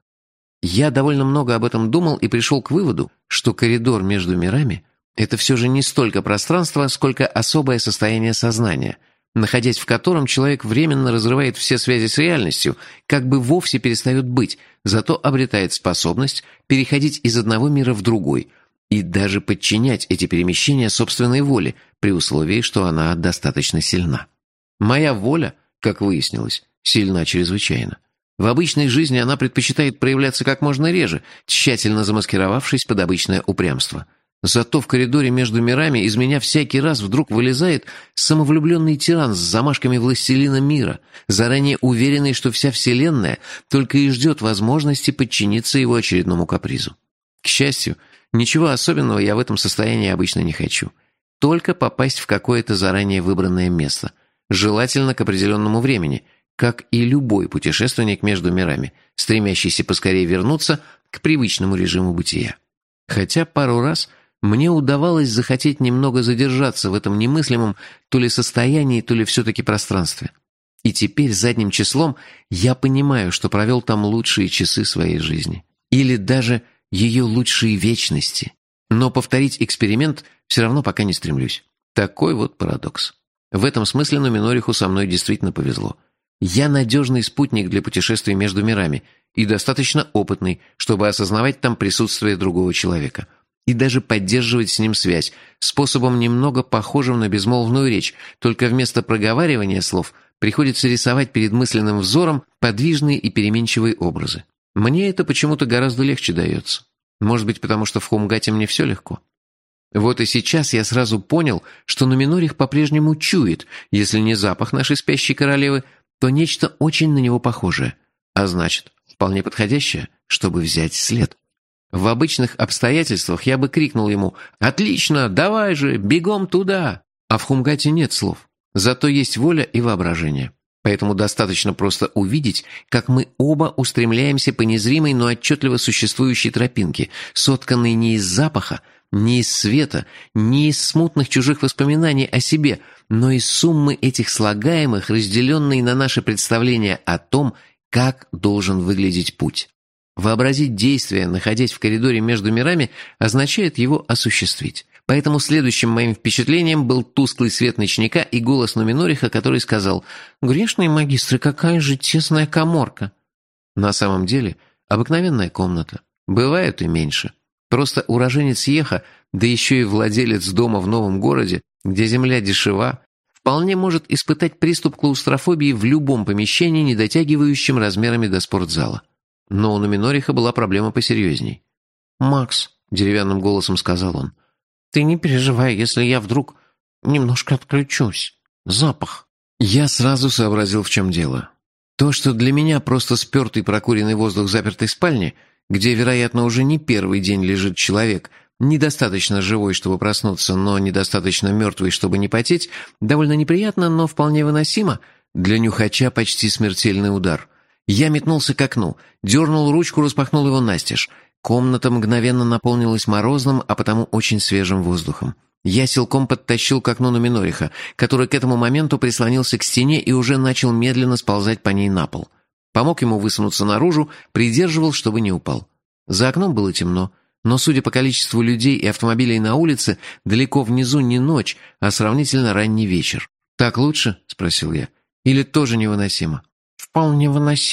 Я довольно много об этом думал и пришел к выводу, что коридор между мирами – это все же не столько пространство, сколько особое состояние сознания, находясь в котором человек временно разрывает все связи с реальностью, как бы вовсе перестает быть, зато обретает способность переходить из одного мира в другой и даже подчинять эти перемещения собственной воле, при условии, что она достаточно сильна. Моя воля, как выяснилось, сильна чрезвычайно. В обычной жизни она предпочитает проявляться как можно реже, тщательно замаскировавшись под обычное упрямство. Зато в коридоре между мирами из меня всякий раз вдруг вылезает самовлюбленный тиран с замашками властелина мира, заранее уверенный, что вся вселенная только и ждет возможности подчиниться его очередному капризу. К счастью, ничего особенного я в этом состоянии обычно не хочу. Только попасть в какое-то заранее выбранное место, желательно к определенному времени, как и любой путешественник между мирами, стремящийся поскорее вернуться к привычному режиму бытия. Хотя пару раз мне удавалось захотеть немного задержаться в этом немыслимом то ли состоянии, то ли все-таки пространстве. И теперь задним числом я понимаю, что провел там лучшие часы своей жизни. Или даже ее лучшие вечности. Но повторить эксперимент все равно пока не стремлюсь. Такой вот парадокс. В этом смысле Нуминориху со мной действительно повезло. Я надежный спутник для путешествий между мирами и достаточно опытный, чтобы осознавать там присутствие другого человека. И даже поддерживать с ним связь, способом немного похожим на безмолвную речь, только вместо проговаривания слов приходится рисовать перед мысленным взором подвижные и переменчивые образы. Мне это почему-то гораздо легче дается. Может быть, потому что в Хумгате мне все легко. Вот и сейчас я сразу понял, что Нуминорих по-прежнему чует, если не запах нашей спящей королевы, то нечто очень на него похожее, а значит, вполне подходящее, чтобы взять след. В обычных обстоятельствах я бы крикнул ему «Отлично, давай же, бегом туда!» А в Хумгате нет слов, зато есть воля и воображение. Поэтому достаточно просто увидеть, как мы оба устремляемся по незримой, но отчетливо существующей тропинке, сотканной не из запаха, не из света, не из смутных чужих воспоминаний о себе, но из суммы этих слагаемых, разделенной на наши представления о том, как должен выглядеть путь. Вообразить действие, находясь в коридоре между мирами, означает его осуществить. Поэтому следующим моим впечатлением был тусклый свет ночника и голос Нуминориха, который сказал «Грешные магистры, какая же тесная каморка!» На самом деле, обыкновенная комната. Бывает и меньше. Просто уроженец Еха, да еще и владелец дома в новом городе, где земля дешева, вполне может испытать приступ клаустрофобии в любом помещении, не дотягивающем размерами до спортзала. Но у Нуминориха была проблема посерьезней. «Макс», — деревянным голосом сказал он, — «ты не переживай, если я вдруг немножко отключусь. Запах». Я сразу сообразил, в чем дело. То, что для меня просто спертый прокуренный воздух запертой спальни, где, вероятно, уже не первый день лежит человек, недостаточно живой, чтобы проснуться, но недостаточно мертвый, чтобы не потеть, довольно неприятно, но вполне выносимо, для нюхача почти смертельный удар. Я метнулся к окну, дернул ручку, распахнул его настежь. Комната мгновенно наполнилась морозным, а потому очень свежим воздухом. Я силком подтащил к окну Нуминориха, который к этому моменту прислонился к стене и уже начал медленно сползать по ней на пол. Помог ему высунуться наружу, придерживал, чтобы не упал. За окном было темно, но, судя по количеству людей и автомобилей на улице, далеко внизу не ночь, а сравнительно ранний вечер. «Так лучше?» — спросил я. «Или тоже невыносимо?» «Вполне выносимо»,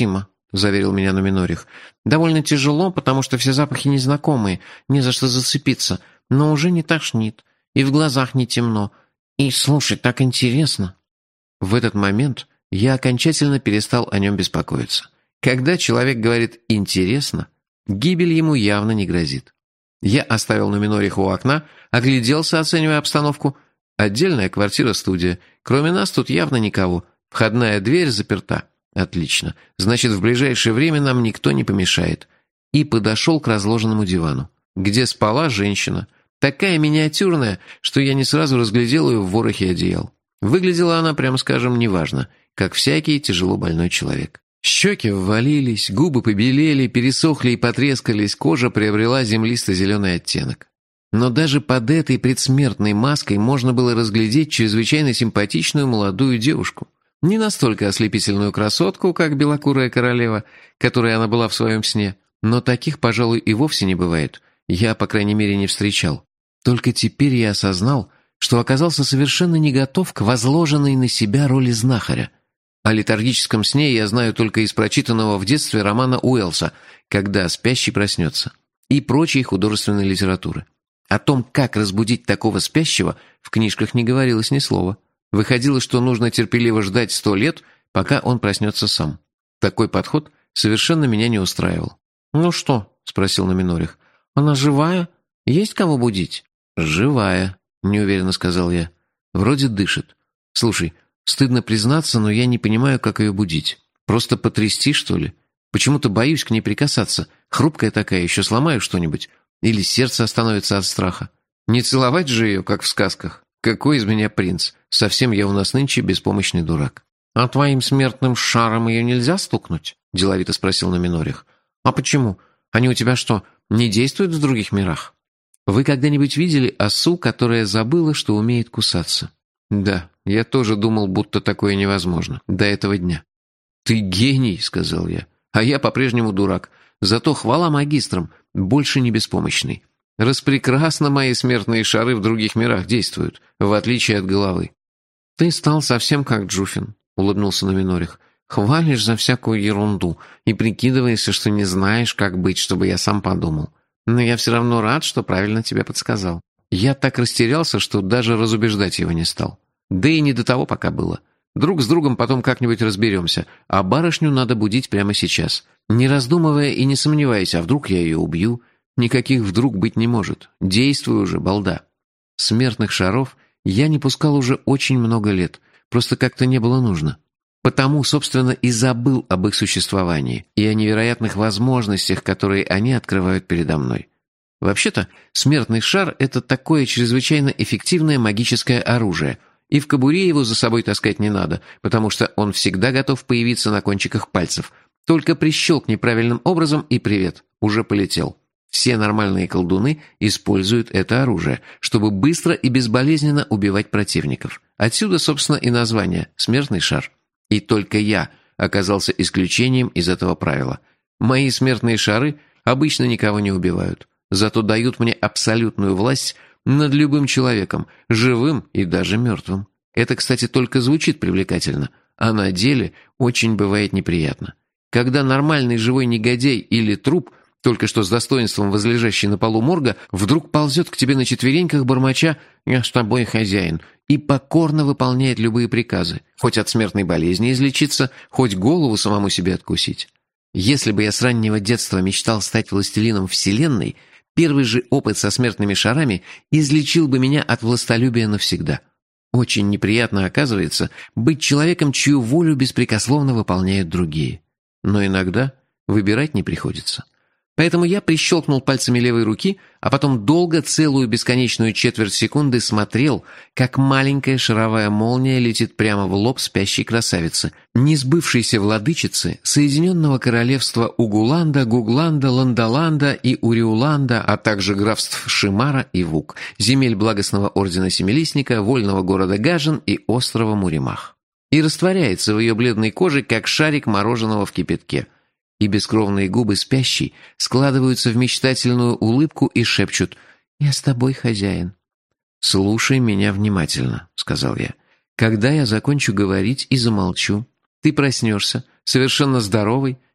— заверил меня Нуминорих. «Довольно тяжело, потому что все запахи незнакомые, не за что зацепиться, но уже не тошнит, и в глазах не темно. И, слушай, так интересно». В этот момент я окончательно перестал о нем беспокоиться. Когда человек говорит «интересно», гибель ему явно не грозит. Я оставил Нуминориха у окна, огляделся, оценивая обстановку. Отдельная квартира-студия. Кроме нас тут явно никого. Входная дверь заперта. Отлично. Значит, в ближайшее время нам никто не помешает. И подошел к разложенному дивану, где спала женщина. Такая миниатюрная, что я не сразу разглядел ее в ворохе одеял. Выглядела она, прямо скажем, неважно, как всякий тяжело больной человек. Щеки ввалились, губы побелели, пересохли и потрескались, кожа приобрела землисто-зеленый оттенок. Но даже под этой предсмертной маской можно было разглядеть чрезвычайно симпатичную молодую девушку. Не настолько ослепительную красотку, как белокурая королева, которой она была в своем сне, но таких, пожалуй, и вовсе не бывает. Я, по крайней мере, не встречал. Только теперь я осознал, что оказался совершенно не готов к возложенной на себя роли знахаря. О летаргическом сне я знаю только из прочитанного в детстве романа Уэллса «Когда спящий проснется» и прочей художественной литературы. О том, как разбудить такого спящего, в книжках не говорилось ни слова. Выходило, что нужно терпеливо ждать сто лет, пока он проснется сам. Такой подход совершенно меня не устраивал. «Ну что?» – спросил Нуминорих. «Она живая? Есть кого будить?» «Живая», – неуверенно сказал я. «Вроде дышит. Слушай, стыдно признаться, но я не понимаю, как ее будить. Просто потрясти, что ли? Почему-то боюсь к ней прикасаться. Хрупкая такая, еще сломаю что-нибудь. Или сердце остановится от страха. Не целовать же ее, как в сказках. Какой из меня принц? Совсем я у нас нынче беспомощный дурак». «А твоим смертным шаром ее нельзя стукнуть?» – деловито спросил Нуминорих. «А почему? Они у тебя что, не действуют в других мирах?» «Вы когда-нибудь видели осу, которая забыла, что умеет кусаться?» «Да, я тоже думал, будто такое невозможно. До этого дня». «Ты гений», — сказал я. «А я по-прежнему дурак. Зато хвала магистрам, больше не беспомощный. Распрекрасно мои смертные шары в других мирах действуют, в отличие от головы». «Ты стал совсем как Джуфин», — улыбнулся Нуминорих. «Хвалишь за всякую ерунду и прикидываешься, что не знаешь, как быть, чтобы я сам подумал. Но я все равно рад, что правильно тебе подсказал». Я так растерялся, что даже разубеждать его не стал. Да и не до того пока было. Друг с другом потом как-нибудь разберемся, а барышню надо будить прямо сейчас. Не раздумывая и не сомневаясь, а вдруг я ее убью? Никаких вдруг быть не может. Действуй уже, балда. Смертных шаров я не пускал уже очень много лет, просто как-то не было нужно. Потому, собственно, и забыл об их существовании и о невероятных возможностях, которые они открывают передо мной. Вообще-то, смертный шар – это такое чрезвычайно эффективное магическое оружие, и в кобуре его за собой таскать не надо, потому что он всегда готов появиться на кончиках пальцев. Только прищелкни правильным образом и привет, уже полетел. Все нормальные колдуны используют это оружие, чтобы быстро и безболезненно убивать противников. Отсюда, собственно, и название «смертный шар». И только я оказался исключением из этого правила. Мои смертные шары обычно никого не убивают, зато дают мне абсолютную власть над любым человеком, живым и даже мертвым. Это, кстати, только звучит привлекательно, а на деле очень бывает неприятно. Когда нормальный живой негодяй или труп, только что с достоинством возлежащий на полу морга, вдруг ползет к тебе на четвереньках, бормоча «Я с тобой, хозяин», и покорно выполняет любые приказы, хоть от смертной болезни излечиться, хоть голову самому себе откусить. Если бы я с раннего детства мечтал стать властелином вселенной, первый же опыт со смертными шарами излечил бы меня от властолюбия навсегда. Очень неприятно, оказывается, быть человеком, чью волю беспрекословно выполняют другие. Но иногда выбирать не приходится. Поэтому я прищелкнул пальцами левой руки, а потом долго, целую бесконечную четверть секунды смотрел, как маленькая шаровая молния летит прямо в лоб спящей красавицы, несбывшейся владычицы Соединенного Королевства Угуланда, Гугланда, Ландоланда и Уриуланда, а также графств Шимара и Вук, земель благостного ордена Семилистника, вольного города Гажен и острова Муримах. И растворяется в ее бледной коже, как шарик мороженого в кипятке. И бескровные губы спящей складываются в мечтательную улыбку и шепчут «Я с тобой, хозяин». «Слушай меня внимательно», — сказал я. «Когда я закончу говорить и замолчу, ты проснешься, совершенно здоровый,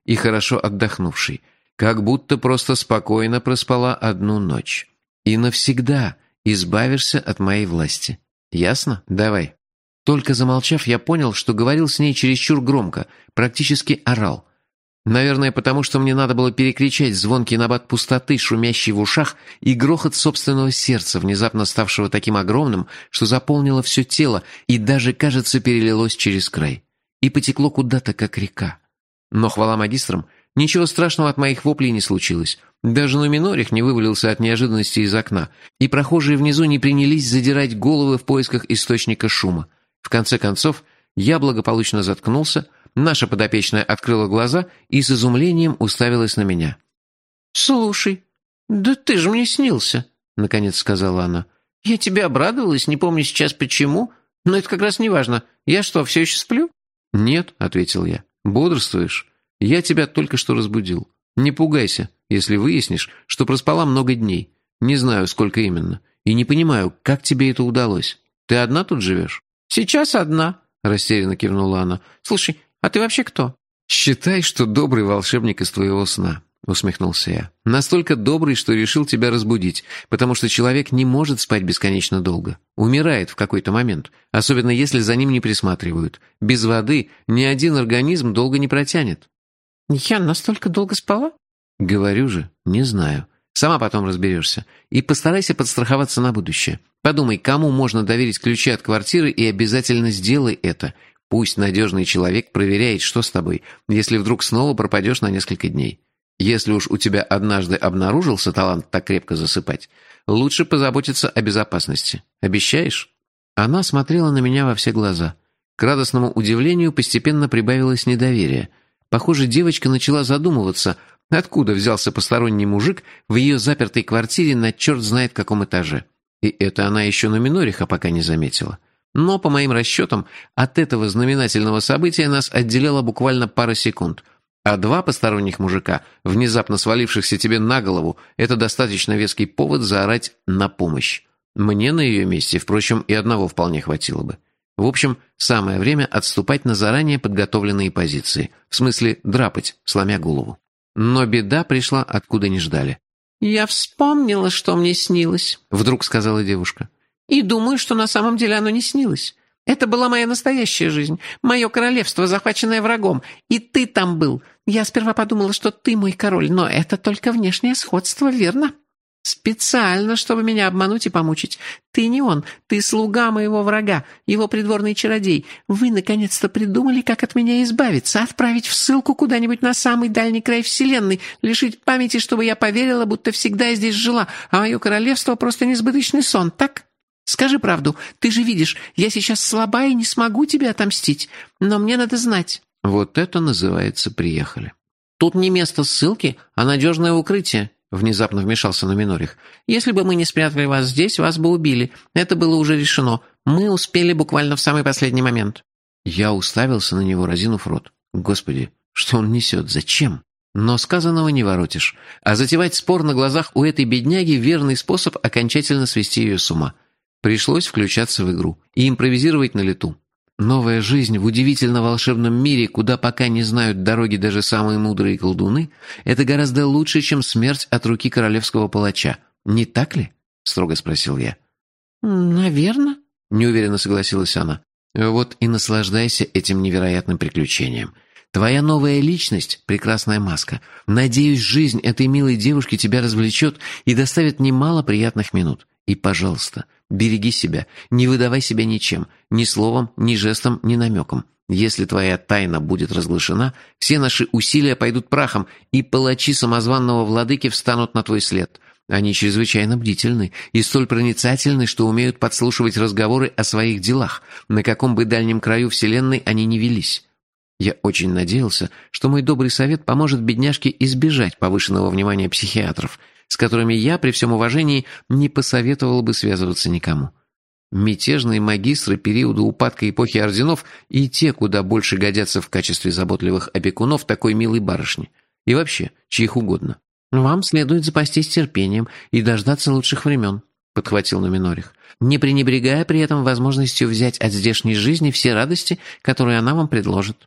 и хорошо отдохнувшей, как будто просто спокойно проспала одну ночь. И навсегда избавишься от моей власти. Ясно? Давай». Только замолчав, я понял, что говорил с ней чересчур громко, практически орал. Наверное, потому что мне надо было перекричать звонкий набат пустоты, шумящий в ушах, и грохот собственного сердца, внезапно ставшего таким огромным, что заполнило все тело и даже, кажется, перелилось через край. И потекло куда-то, как река. Но, хвала магистрам, ничего страшного от моих воплей не случилось. Даже Нуминорих не вывалился от неожиданности из окна, и прохожие внизу не принялись задирать головы в поисках источника шума. В конце концов, я благополучно заткнулся, наша подопечная открыла глаза и с изумлением уставилась на меня. «Слушай, да ты же мне снился», — наконец сказала она. «Я тебе обрадовалась, не помню сейчас почему, но это как раз не важно. Я что, все еще сплю?» «Нет», — ответил я. «Бодрствуешь? Я тебя только что разбудил. Не пугайся, если выяснишь, что проспала много дней. Не знаю, сколько именно. И не понимаю, как тебе это удалось. Ты одна тут живешь?» «Сейчас одна», — растерянно кивнула она. «Слушай, а ты вообще кто?» «Считай, что добрый волшебник из твоего сна», — усмехнулся я. «Настолько добрый, что решил тебя разбудить, потому что человек не может спать бесконечно долго. Умирает в какой-то момент, особенно если за ним не присматривают. Без воды ни один организм долго не протянет». «Я настолько долго спала?» «Говорю же, не знаю. Сама потом разберешься. И постарайся подстраховаться на будущее. Подумай, кому можно доверить ключи от квартиры, и обязательно сделай это. Пусть надежный человек проверяет, что с тобой, если вдруг снова пропадешь на несколько дней. Если уж у тебя однажды обнаружился талант так крепко засыпать, лучше позаботиться о безопасности. Обещаешь?» Она смотрела на меня во все глаза. К радостному удивлению постепенно прибавилось недоверие. Похоже, девочка начала задумываться, откуда взялся посторонний мужик в ее запертой квартире на черт знает каком этаже. И это она еще Нуминориха пока не заметила. Но, по моим расчетам, от этого знаменательного события нас отделяла буквально пара секунд. А два посторонних мужика, внезапно свалившихся тебе на голову, это достаточно веский повод заорать на помощь. Мне на ее месте, впрочем, и одного вполне хватило бы. В общем, самое время отступать на заранее подготовленные позиции. В смысле, драпать, сломя голову. Но беда пришла, откуда не ждали. «Я вспомнила, что мне снилось», — вдруг сказала девушка. «И думаю, что на самом деле оно не снилось. Это была моя настоящая жизнь, мое королевство, захваченное врагом. И ты там был. Я сперва подумала, что ты мой король, но это только внешнее сходство, верно? Специально, чтобы меня обмануть и помучить. Ты не он, ты слуга моего врага, его придворный чародей. Вы, наконец-то, придумали, как от меня избавиться, отправить в ссылку куда-нибудь на самый дальний край вселенной, лишить памяти, чтобы я поверила, будто всегда здесь жила, а мое королевство просто несбыточный сон, так? Скажи правду, ты же видишь, я сейчас слаба и не смогу тебе отомстить, но мне надо знать». Вот это называется «приехали». «Тут не место ссылки, а надежное укрытие», — внезапно вмешался Нуминорих. «Если бы мы не спрятали вас здесь, вас бы убили. Это было уже решено. Мы успели буквально в самый последний момент». Я уставился на него, разинув рот. Господи, что он несет? Зачем? Но сказанного не воротишь. А затевать спор на глазах у этой бедняги — верный способ окончательно свести ее с ума. Пришлось включаться в игру и импровизировать на лету. Новая жизнь в удивительно волшебном мире, куда пока не знают дороги даже самые мудрые колдуны, это гораздо лучше, чем смерть от руки королевского палача. Не так ли? Строго спросил я. «Наверно», — неуверенно согласилась она. «Вот и наслаждайся этим невероятным приключением. Твоя новая личность — прекрасная маска. Надеюсь, жизнь этой милой девушки тебя развлечет и доставит немало приятных минут. И, пожалуйста, береги себя, не выдавай себя ничем, ни словом, ни жестом, ни намеком. Если твоя тайна будет разглашена, все наши усилия пойдут прахом, и палачи самозванного владыки встанут на твой след. Они чрезвычайно бдительны и столь проницательны, что умеют подслушивать разговоры о своих делах, на каком бы дальнем краю вселенной они ни велись. Я очень надеялся, что мой добрый совет поможет бедняжке избежать повышенного внимания психиатров, с которыми я, при всем уважении, не посоветовал бы связываться никому. Мятежные магистры периода упадка эпохи орденов и те куда больше годятся в качестве заботливых опекунов такой милой барышни. И вообще, чьих угодно. «Вам следует запастись терпением и дождаться лучших времен», — подхватил Нуминорих, не пренебрегая при этом возможностью взять от здешней жизни все радости, которые она вам предложит.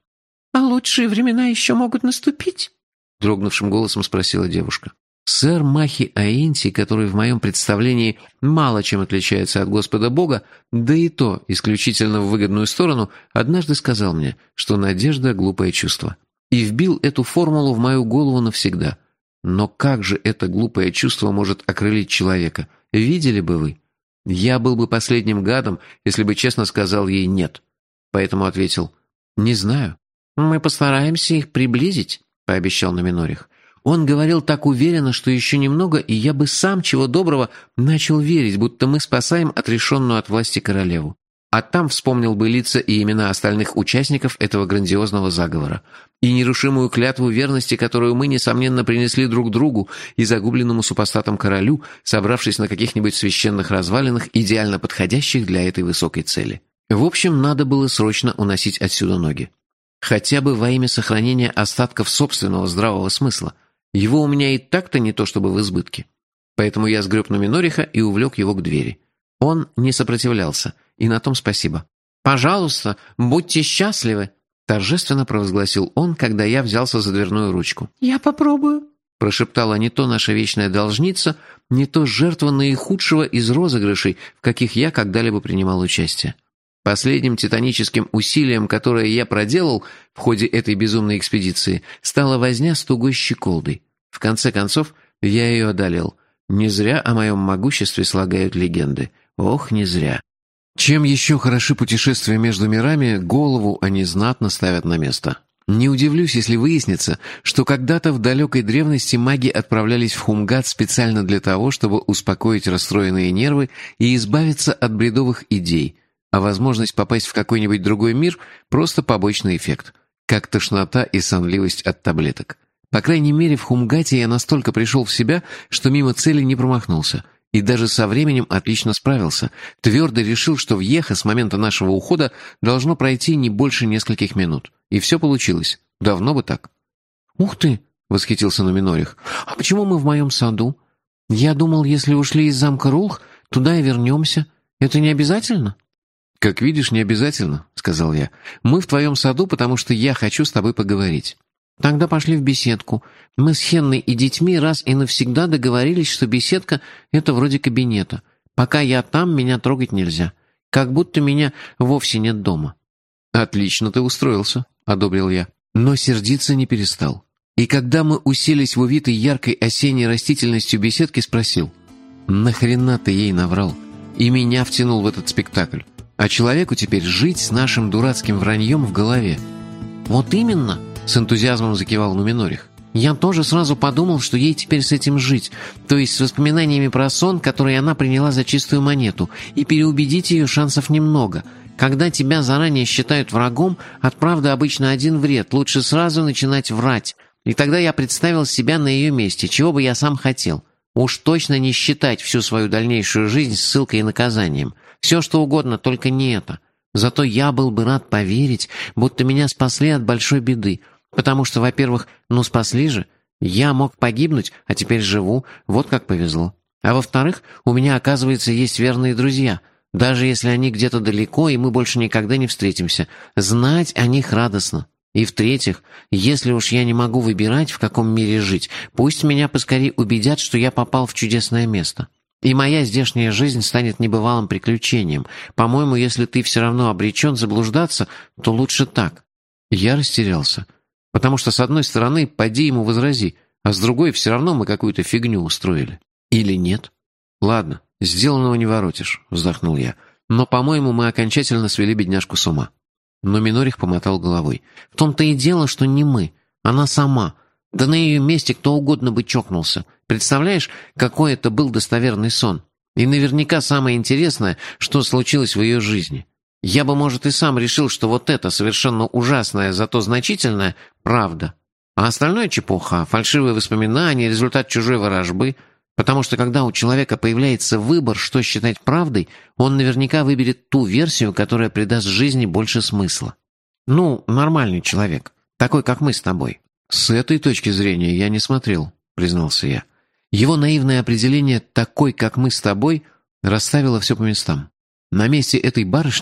«А лучшие времена еще могут наступить?» — дрогнувшим голосом спросила девушка. Сэр Махи Аинти, который в моем представлении мало чем отличается от Господа Бога, да и то исключительно в выгодную сторону, однажды сказал мне, что надежда – глупое чувство. И вбил эту формулу в мою голову навсегда. Но как же это глупое чувство может окрылить человека? Видели бы вы? Я был бы последним гадом, если бы честно сказал ей «нет». Поэтому ответил «не знаю». «Мы постараемся их приблизить», – пообещал Нуминорих. Он говорил так уверенно, что еще немного, и я бы сам, чего доброго, начал верить, будто мы спасаем отрешенную от власти королеву. А там вспомнил бы лица и имена остальных участников этого грандиозного заговора. И нерушимую клятву верности, которую мы, несомненно, принесли друг другу и загубленному супостатом королю, собравшись на каких-нибудь священных развалинах, идеально подходящих для этой высокой цели. В общем, надо было срочно уносить отсюда ноги. Хотя бы во имя сохранения остатков собственного здравого смысла. Его у меня и так-то не то чтобы в избытке. Поэтому я сгреб Нуминориха и увлек его к двери. Он не сопротивлялся, и на том спасибо. «Пожалуйста, будьте счастливы!» торжественно провозгласил он, когда я взялся за дверную ручку. «Я попробую», прошептала не то наша вечная должница, не то жертва наихудшего из розыгрышей, в каких я когда-либо принимал участие. Последним титаническим усилием, которое я проделал в ходе этой безумной экспедиции, стала возня с тугой щеколдой. В конце концов, я ее одолел. Не зря о моем могуществе слагают легенды. Ох, не зря. Чем еще хороши путешествия между мирами, голову они знатно ставят на место. Не удивлюсь, если выяснится, что когда-то в далекой древности маги отправлялись в Хумгат специально для того, чтобы успокоить расстроенные нервы и избавиться от бредовых идей, а возможность попасть в какой-нибудь другой мир – просто побочный эффект, как тошнота и сонливость от таблеток. По крайней мере, в Хумгате я настолько пришел в себя, что мимо цели не промахнулся, и даже со временем отлично справился, твердо решил, что в Йеха с момента нашего ухода должно пройти не больше нескольких минут. И все получилось. Давно бы так. «Ух ты!» — восхитился Нуминорих. «А почему мы в моем саду? Я думал, если ушли из замка Рулх, туда и вернемся. Это не обязательно?» «Как видишь, не обязательно», — сказал я. «Мы в твоем саду, потому что я хочу с тобой поговорить». «Тогда пошли в беседку. Мы с Хенной и детьми раз и навсегда договорились, что беседка — это вроде кабинета. Пока я там, меня трогать нельзя. Как будто меня вовсе нет дома». «Отлично ты устроился», — одобрил я. Но сердиться не перестал. И когда мы уселись в увитой яркой осенней растительностью беседки, спросил: «Нахрена ты ей наврал?» И меня втянул в этот спектакль. А человеку теперь жить с нашим дурацким враньем в голове. «Вот именно!» — с энтузиазмом закивал Нуминорих. «Я тоже сразу подумал, что ей теперь с этим жить, то есть с воспоминаниями про сон, который она приняла за чистую монету, и переубедить ее шансов немного. Когда тебя заранее считают врагом, от правды обычно один вред, лучше сразу начинать врать. И тогда я представил себя на ее месте, чего бы я сам хотел. Уж точно не считать всю свою дальнейшую жизнь ссылкой и наказанием. Все что угодно, только не это. Зато я был бы рад поверить, будто меня спасли от большой беды. Потому что, во-первых, ну спасли же. Я мог погибнуть, а теперь живу. Вот как повезло. А во-вторых, у меня, оказывается, есть верные друзья. Даже если они где-то далеко, и мы больше никогда не встретимся. Знать о них радостно. И в-третьих, если уж я не могу выбирать, в каком мире жить, пусть меня поскорее убедят, что я попал в чудесное место. И моя здешняя жизнь станет небывалым приключением. По-моему, если ты все равно обречен заблуждаться, то лучше так». Я растерялся. Потому что, с одной стороны, поди ему возрази, а с другой, все равно мы какую-то фигню устроили. Или нет? «Ладно, сделанного не воротишь», — вздохнул я. «Но, по-моему, мы окончательно свели бедняжку с ума». Но Минорих помотал головой. «В том-то и дело, что не мы. Она сама. Да на ее месте кто угодно бы чокнулся. Представляешь, какой это был достоверный сон? И наверняка самое интересное, что случилось в ее жизни. Я бы, может, и сам решил, что вот это совершенно ужасное, зато значительное – правда. А остальное – чепуха, фальшивые воспоминания, результат чужой ворожбы. Потому что когда у человека появляется выбор, что считать правдой, он наверняка выберет ту версию, которая придаст жизни больше смысла. Ну, нормальный человек, такой, как мы с тобой». «С этой точки зрения я не смотрел», — признался я. Его наивное определение «такой, как мы с тобой» расставило все по местам. На месте этой барышни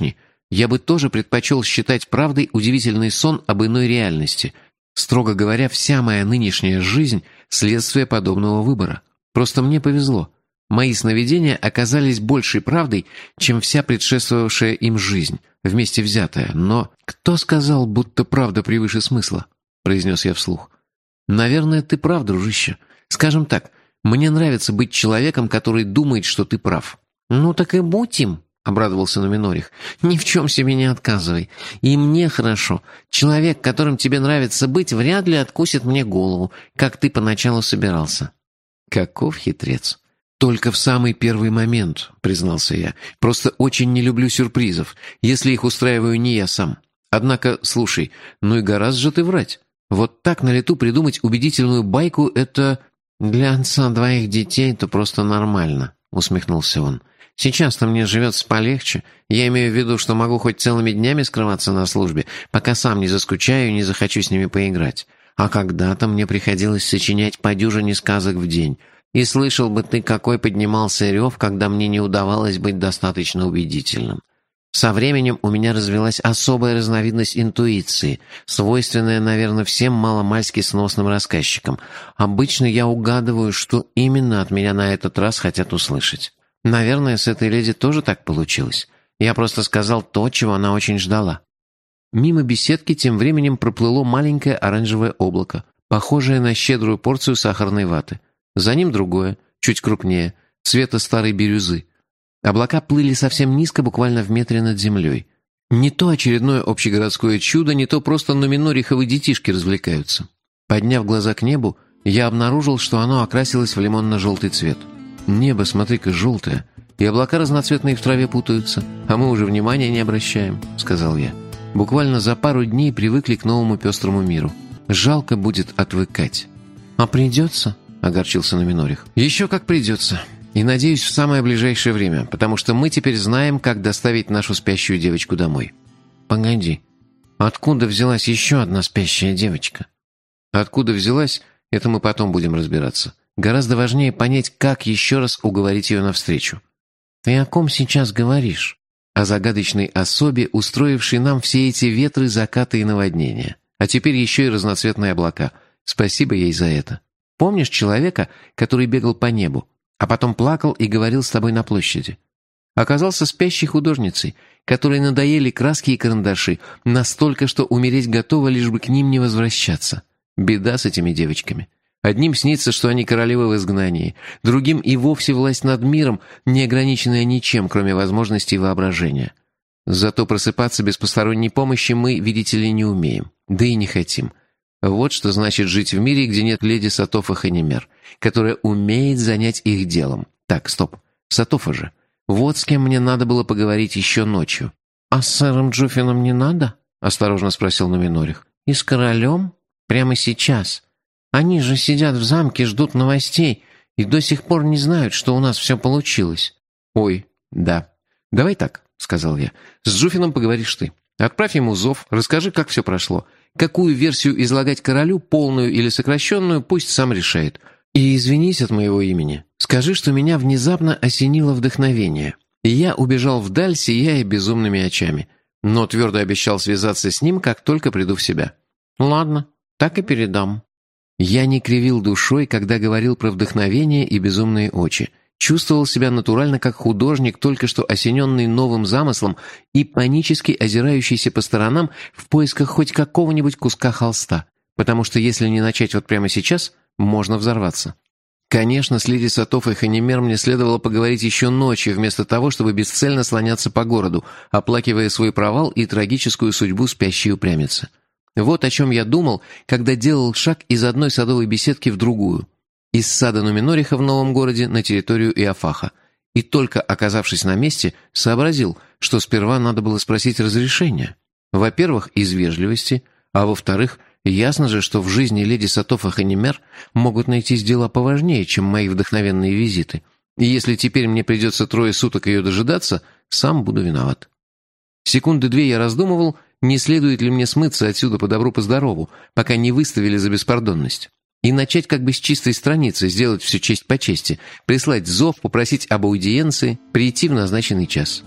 я бы тоже предпочел считать правдой удивительный сон об иной реальности. Строго говоря, вся моя нынешняя жизнь – следствие подобного выбора. Просто мне повезло. Мои сновидения оказались большей правдой, чем вся предшествовавшая им жизнь, вместе взятая. Но кто сказал, будто правда превыше смысла? Произнес я вслух. Наверное, ты прав, дружище. Скажем так, мне нравится быть человеком, который думает, что ты прав. Ну так и будь им, обрадовался Нуминорих. Ни в чем себе не отказывай. И мне хорошо. Человек, которым тебе нравится быть, вряд ли откусит мне голову, как ты поначалу собирался. Каков хитрец. «Только в самый первый момент», — признался я. «Просто очень не люблю сюрпризов, если их устраиваю не я сам. Однако, слушай, ну и гораздо же ты врать. Вот так на лету придумать убедительную байку — это... Для отца двоих детей-то просто нормально», — усмехнулся он. «Сейчас-то мне живется полегче. Я имею в виду, что могу хоть целыми днями скрываться на службе, пока сам не заскучаю и не захочу с ними поиграть. А когда-то мне приходилось сочинять по дюжине сказок в день». И слышал бы ты, какой поднимался рев, когда мне не удавалось быть достаточно убедительным. Со временем у меня развилась особая разновидность интуиции, свойственная, наверное, всем маломальски сносным рассказчикам. Обычно я угадываю, что именно от меня на этот раз хотят услышать. Наверное, с этой леди тоже так получилось. Я просто сказал то, чего она очень ждала. Мимо беседки тем временем проплыло маленькое оранжевое облако, похожее на щедрую порцию сахарной ваты. За ним другое, чуть крупнее, цвета старой бирюзы. Облака плыли совсем низко, буквально в метре над землей. Не то очередное общегородское чудо, не то просто нуминориховы детишки развлекаются. Подняв глаза к небу, я обнаружил, что оно окрасилось в лимонно-желтый цвет. Небо, смотри-ка, желтое, и облака разноцветные в траве путаются, а мы уже внимания не обращаем, — сказал я. Буквально за пару дней привыкли к новому пестрому миру. Жалко будет отвыкать. А придется... — огорчился Нуминорих. «Еще как придется. И, надеюсь, в самое ближайшее время, потому что мы теперь знаем, как доставить нашу спящую девочку домой». «Погоди. Откуда взялась еще одна спящая девочка?» «Откуда взялась, это мы потом будем разбираться. Гораздо важнее понять, как еще раз уговорить ее навстречу». «Ты о ком сейчас говоришь?» «О загадочной особе, устроившей нам все эти ветры, закаты и наводнения. А теперь еще и разноцветные облака. Спасибо ей за это. Помнишь человека, который бегал по небу, а потом плакал и говорил с тобой на площади? Оказался спящей художницей, которой надоели краски и карандаши, настолько, что умереть готова, лишь бы к ним не возвращаться. Беда с этими девочками. Одним снится, что они королевы в изгнании, другим и вовсе власть над миром, не ограниченная ничем, кроме возможностей воображения. Зато просыпаться без посторонней помощи мы, видите ли, не умеем, да и не хотим. Вот что значит жить в мире, где нет леди Сатофа Ханимер, которая умеет занять их делом. Так, стоп. Сатофа же. Вот с кем мне надо было поговорить еще ночью. «А с сэром Джуфином не надо?» — осторожно спросил Нуминорих. «И с королем? Прямо сейчас. Они же сидят в замке, ждут новостей и до сих пор не знают, что у нас все получилось». «Ой, да. Давай так», — сказал я. «С Джуфином поговоришь ты. Отправь ему зов, расскажи, как все прошло. Какую версию излагать королю, полную или сокращенную, пусть сам решает. И извинись от моего имени. Скажи, что меня внезапно осенило вдохновение. И я убежал вдаль, сияя безумными очами. Но твердо обещал связаться с ним, как только приду в себя». «Ладно, так и передам». Я не кривил душой, когда говорил про вдохновение и безумные очи. Чувствовал себя натурально как художник, только что осененный новым замыслом и панически озирающийся по сторонам в поисках хоть какого-нибудь куска холста. Потому что если не начать вот прямо сейчас, можно взорваться. Конечно, с леди Сатофой Ханимер мне следовало поговорить еще ночью, вместо того, чтобы бесцельно слоняться по городу, оплакивая свой провал и трагическую судьбу спящей упрямицы. Вот о чем я думал, когда делал шаг из одной садовой беседки в другую. Из сада Нуминориха в новом городе на территорию Иофаха. И только оказавшись на месте, сообразил, что сперва надо было спросить разрешения. Во-первых, из вежливости, а во-вторых, ясно же, что в жизни леди Сатофа Ханимер могут найтись дела поважнее, чем мои вдохновенные визиты. И если теперь мне придется трое суток ее дожидаться, сам буду виноват. Секунды две я раздумывал, не следует ли мне смыться отсюда по добру по здорову, пока не выставили за беспардонность. И начать как бы с чистой страницы, сделать все честь по чести, прислать зов, попросить об аудиенции, прийти в назначенный час.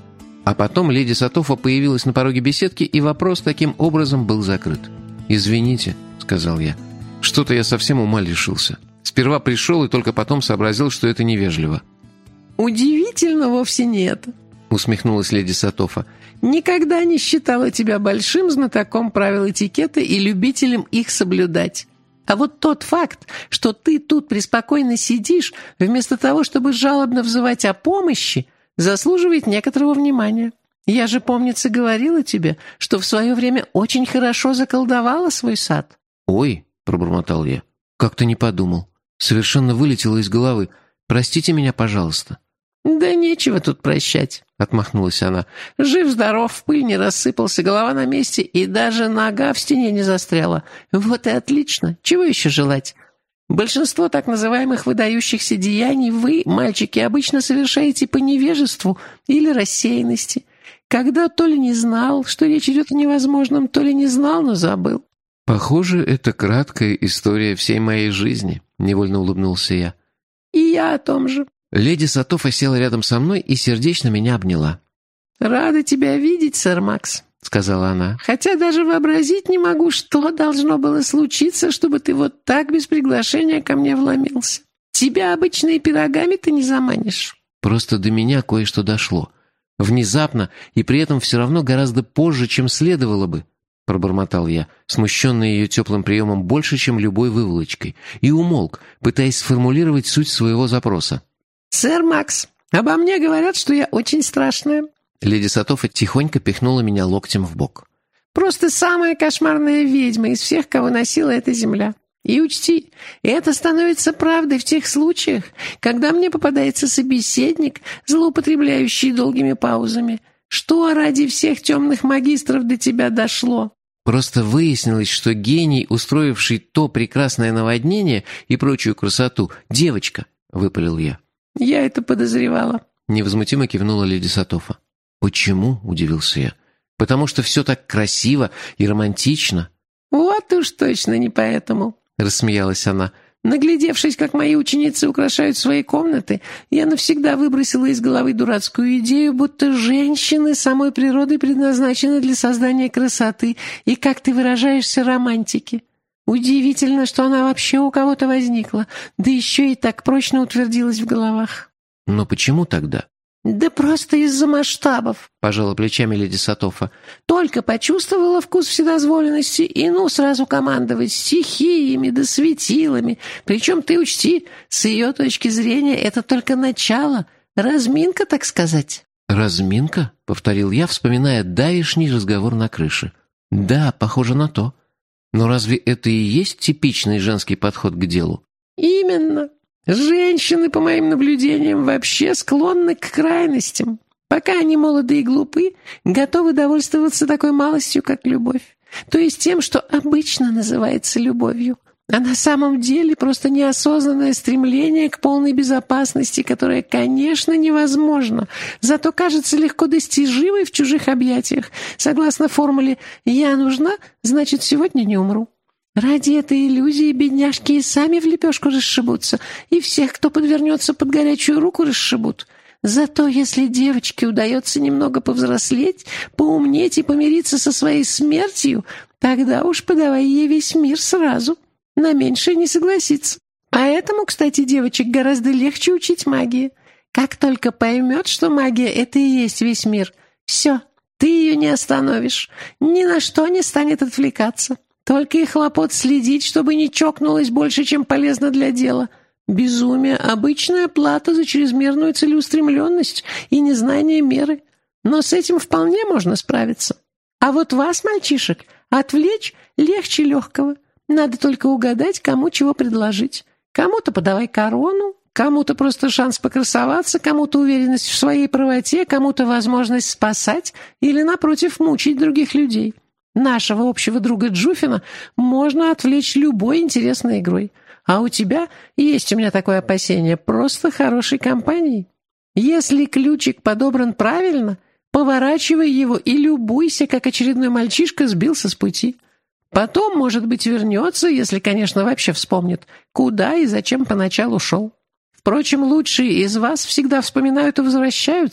А потом леди Сатофа появилась на пороге беседки, и вопрос таким образом был закрыт. «Извините», — сказал я. «Что-то я совсем ума лишился. Сперва пришел и только потом сообразил, что это невежливо». «Удивительно вовсе нет», — усмехнулась леди Сатофа. «Никогда не считала тебя большим знатоком правил этикета и любителем их соблюдать. А вот тот факт, что ты тут преспокойно сидишь, вместо того, чтобы жалобно взывать о помощи, заслуживает некоторого внимания. Я же, помнится, говорила тебе, что в свое время очень хорошо заколдовала свой сад». «Ой», — пробормотал я, — «как-то не подумал. Совершенно вылетело из головы. Простите меня, пожалуйста». «Да нечего тут прощать», — отмахнулась она. «Жив-здоров, в пыль не рассыпался, голова на месте и даже нога в стене не застряла. Вот и отлично. Чего еще желать? Большинство так называемых выдающихся деяний вы, мальчики, обычно совершаете по невежеству или рассеянности. Когда то ли не знал, что речь идет о невозможном, то ли не знал, но забыл». «Похоже, это краткая история всей моей жизни», — невольно улыбнулся я. «И я о том же». Леди Сатофа села рядом со мной и сердечно меня обняла. «Рада тебя видеть, сэр Макс», — сказала она. «Хотя даже вообразить не могу, что должно было случиться, чтобы ты вот так без приглашения ко мне вломился. Тебя обычно и пирогами-то не заманишь». Просто до меня кое-что дошло. Внезапно и при этом все равно гораздо позже, чем следовало бы, пробормотал я, смущенный ее теплым приемом больше, чем любой выволочкой, и умолк, пытаясь сформулировать суть своего запроса. «Сэр Макс, обо мне говорят, что я очень страшная». Леди Сатофа тихонько пихнула меня локтем в бок. «Просто самая кошмарная ведьма из всех, кого носила эта земля. И учти, это становится правдой в тех случаях, когда мне попадается собеседник, злоупотребляющий долгими паузами. Что ради всех темных магистров до тебя дошло?» Просто выяснилось, что гений, устроивший то прекрасное наводнение и прочую красоту, девочка, — выпалил я. «Я это подозревала», — невозмутимо кивнула леди Сатофа. «Почему?» — удивился я. «Потому что все так красиво и романтично». «Вот уж точно не поэтому», — рассмеялась она. «Наглядевшись, как мои ученицы украшают свои комнаты, я навсегда выбросила из головы дурацкую идею, будто женщины самой природой предназначены для создания красоты и, как ты выражаешься, романтики. Удивительно, что она вообще у кого-то возникла, да еще и так прочно утвердилась в головах». «Но почему тогда?» «Да просто из-за масштабов», — пожала плечами леди Сатофа. «Только почувствовала вкус вседозволенности, и ну сразу командовать стихиями да светилами. Причем ты учти, с ее точки зрения это только начало, разминка, так сказать». «Разминка?» — повторил я, вспоминая давешний разговор на крыше. «Да, похоже на то. Но разве это и есть типичный женский подход к делу?» «Именно. Женщины, по моим наблюдениям, вообще склонны к крайностям. Пока они молоды и глупы, готовы довольствоваться такой малостью, как любовь. То есть тем, что обычно называется любовью. А на самом деле просто неосознанное стремление к полной безопасности, которое, конечно, невозможно, зато кажется легко достижимой в чужих объятиях, согласно формуле «я нужна, значит, сегодня не умру». Ради этой иллюзии бедняжки и сами в лепешку расшибутся, и всех, кто подвернется под горячую руку, расшибут. Зато если девочке удается немного повзрослеть, поумнеть и помириться со своей смертью, тогда уж подавай ей весь мир сразу. На меньшее не согласится. Поэтому, кстати, девочек гораздо легче учить магии. Как только поймет, что магия — это и есть весь мир, все, ты ее не остановишь, ни на что не станет отвлекаться. Только и хлопот следить, чтобы не чокнулась больше, чем полезно для дела. Безумие — обычная плата за чрезмерную целеустремленность и незнание меры. Но с этим вполне можно справиться. А вот вас, мальчишек, отвлечь легче легкого. Надо только угадать, кому чего предложить. Кому-то подавай корону, кому-то просто шанс покрасоваться, кому-то уверенность в своей правоте, кому-то возможность спасать или, напротив, мучить других людей. Нашего общего друга Джуфина можно отвлечь любой интересной игрой. А у тебя, есть у меня такое опасение, просто хорошей компанией. Если ключик подобран правильно, поворачивай его и любуйся, как очередной мальчишка сбился с пути. Потом, может быть, вернется, если, конечно, вообще вспомнит, куда и зачем поначалу шел. Впрочем, лучшие из вас всегда вспоминают и возвращаются,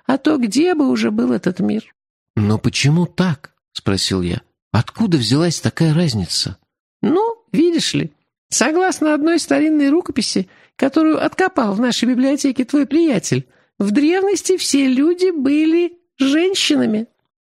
а то где бы уже был этот мир?» «Но почему так?» — спросил я. «Откуда взялась такая разница?» «Ну, видишь ли, согласно одной старинной рукописи, которую откопал в нашей библиотеке твой приятель, в древности все люди были женщинами».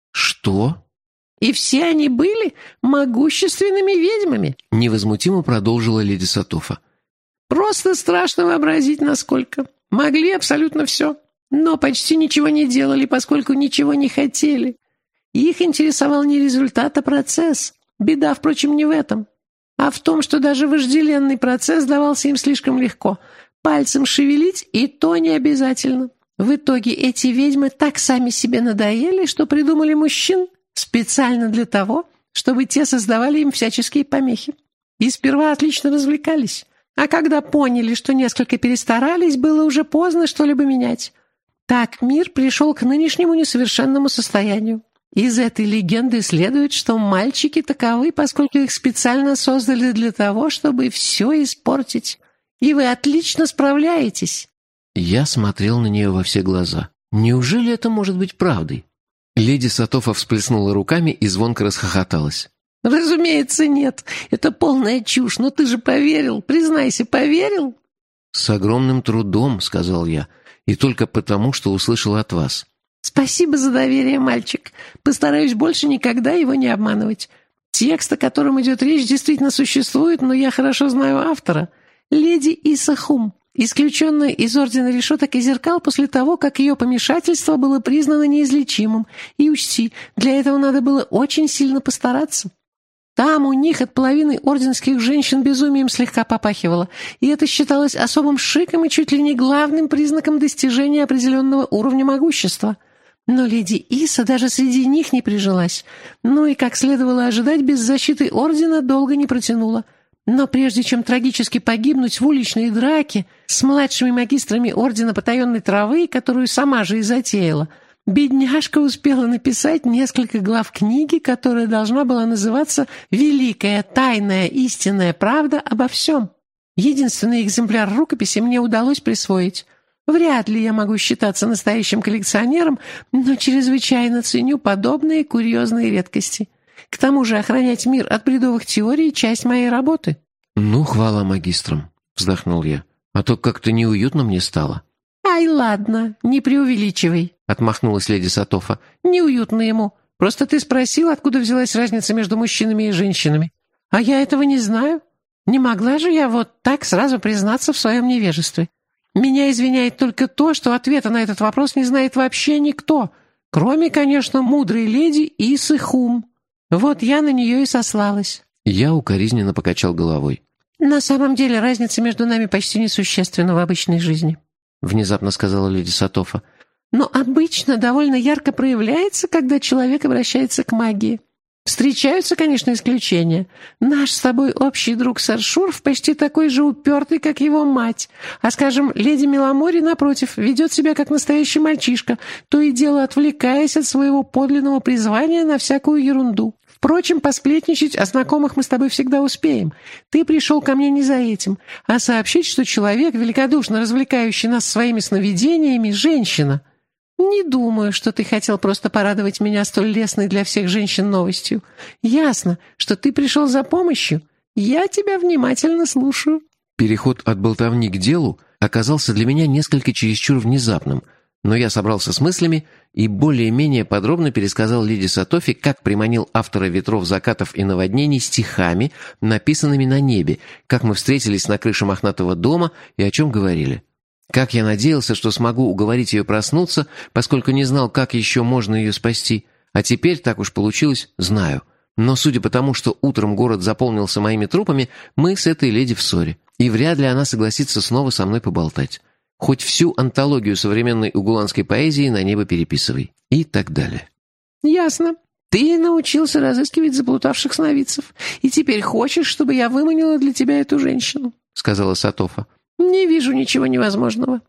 «Что?» «И все они были могущественными ведьмами», — невозмутимо продолжила леди Сатофа. «Просто страшно вообразить, насколько. Могли абсолютно все, но почти ничего не делали, поскольку ничего не хотели. Их интересовал не результат, а процесс. Беда, впрочем, не в этом, а в том, что даже вожделенный процесс давался им слишком легко. Пальцем шевелить и то не обязательно. В итоге эти ведьмы так сами себе надоели, что придумали мужчин специально для того, чтобы те создавали им всяческие помехи. И сперва отлично развлекались. А когда поняли, что несколько перестарались, было уже поздно что-либо менять. Так мир пришел к нынешнему несовершенному состоянию. Из этой легенды следует, что мальчики таковы, поскольку их специально создали для того, чтобы все испортить. И вы отлично справляетесь». Я смотрел на нее во все глаза. Неужели это может быть правдой? Леди Сатофа всплеснула руками и звонко расхохоталась. «Разумеется, нет. Это полная чушь. Но ты же поверил. Признайся, поверил?» «С огромным трудом», — сказал я, — «и только потому, что услышал от вас». «Спасибо за доверие, мальчик. Постараюсь больше никогда его не обманывать. Текст, о котором идет речь, действительно существует, но я хорошо знаю автора. Леди Иса Хум, исключенная из Ордена Решеток и Зеркал после того, как ее помешательство было признано неизлечимым. И учти, для этого надо было очень сильно постараться. Там у них от половины орденских женщин безумием слегка попахивало, и это считалось особым шиком и чуть ли не главным признаком достижения определенного уровня могущества. Но леди Иса даже среди них не прижилась. Ну и, как следовало ожидать, без защиты ордена долго не протянула. Но прежде чем трагически погибнуть в уличной драке с младшими магистрами Ордена Потаенной Травы, которую сама же и затеяла, бедняжка успела написать несколько глав книги, которая должна была называться «Великая тайная истинная правда обо всем». Единственный экземпляр рукописи мне удалось присвоить. Вряд ли я могу считаться настоящим коллекционером, но чрезвычайно ценю подобные курьезные редкости. К тому же охранять мир от бредовых теорий — часть моей работы». «Ну, хвала магистрам», — вздохнул я, — «а то как-то неуютно мне стало». «Ай, ладно, не преувеличивай», — отмахнулась леди Сатофа. «Неуютно ему. Просто ты спросил, откуда взялась разница между мужчинами и женщинами. А я этого не знаю. Не могла же я вот так сразу признаться в своем невежестве. Меня извиняет только то, что ответа на этот вопрос не знает вообще никто, кроме, конечно, мудрой леди Исы Хум. Вот я на нее и сослалась». Я укоризненно покачал головой. «На самом деле разница между нами почти несущественна в обычной жизни», — внезапно сказала леди Сатофа. «Но обычно довольно ярко проявляется, когда человек обращается к магии. Встречаются, конечно, исключения. Наш с тобой общий друг сэр Шурф почти такой же упертый, как его мать. А, скажем, леди Меломори, напротив, ведет себя как настоящий мальчишка, то и дело отвлекаясь от своего подлинного призвания на всякую ерунду. Впрочем, посплетничать о знакомых мы с тобой всегда успеем. Ты пришел ко мне не за этим, а сообщить, что человек, великодушно развлекающий нас своими сновидениями, женщина. Не думаю, что ты хотел просто порадовать меня столь лестной для всех женщин новостью. Ясно, что ты пришел за помощью. Я тебя внимательно слушаю». Переход от болтовни к делу оказался для меня несколько чересчур внезапным, но я собрался с мыслями и более-менее подробно пересказал леди Сатофе, как приманил автора «Ветров, закатов и наводнений» стихами, написанными на небе, как мы встретились на крыше мохнатого дома и о чем говорили. Как я надеялся, что смогу уговорить ее проснуться, поскольку не знал, как еще можно ее спасти. А теперь, так уж получилось, знаю. Но судя по тому, что утром город заполнился моими трупами, мы с этой леди в ссоре. И вряд ли она согласится снова со мной поболтать. Хоть всю антологию современной угуланской поэзии на небо переписывай. И так далее. «Ясно. Ты научился разыскивать заплутавших сновидцев. И теперь хочешь, чтобы я выманила для тебя эту женщину», — сказала Сатофа. «Не вижу ничего невозможного».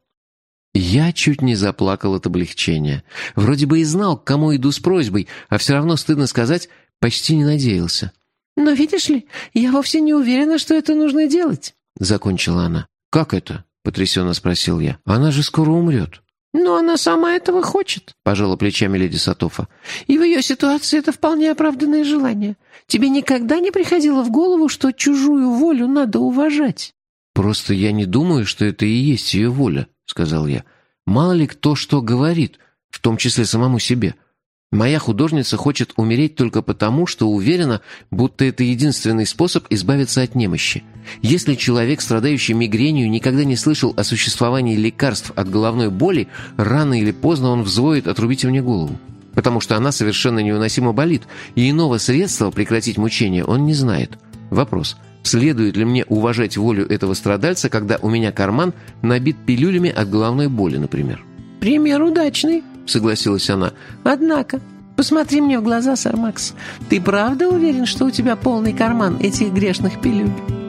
Я чуть не заплакал от облегчения. Вроде бы и знал, к кому иду с просьбой, а все равно, стыдно сказать, почти не надеялся. «Но видишь ли, я вовсе не уверена, что это нужно делать», — закончила она. «Как это?» — потрясенно спросил я. «Она же скоро умрет». «Но она сама этого хочет», — пожала плечами леди Сатофа. «И в ее ситуации это вполне оправданное желание. Тебе никогда не приходило в голову, что чужую волю надо уважать?» «Просто я не думаю, что это и есть ее воля», — сказал я. «Мало ли кто что говорит, в том числе самому себе. Моя художница хочет умереть только потому, что уверена, будто это единственный способ избавиться от немощи. Если человек, страдающий мигренью, никогда не слышал о существовании лекарств от головной боли, рано или поздно он взвоет «отрубите мне голову», потому что она совершенно невыносимо болит, и иного средства прекратить мучение он не знает. Вопрос: следует ли мне уважать волю этого страдальца, когда у меня карман набит пилюлями от головной боли, например? «Пример удачный», — согласилась она. «Однако, посмотри мне в глаза, сэр Макс. Ты правда уверен, что у тебя полный карман этих грешных пилюль?»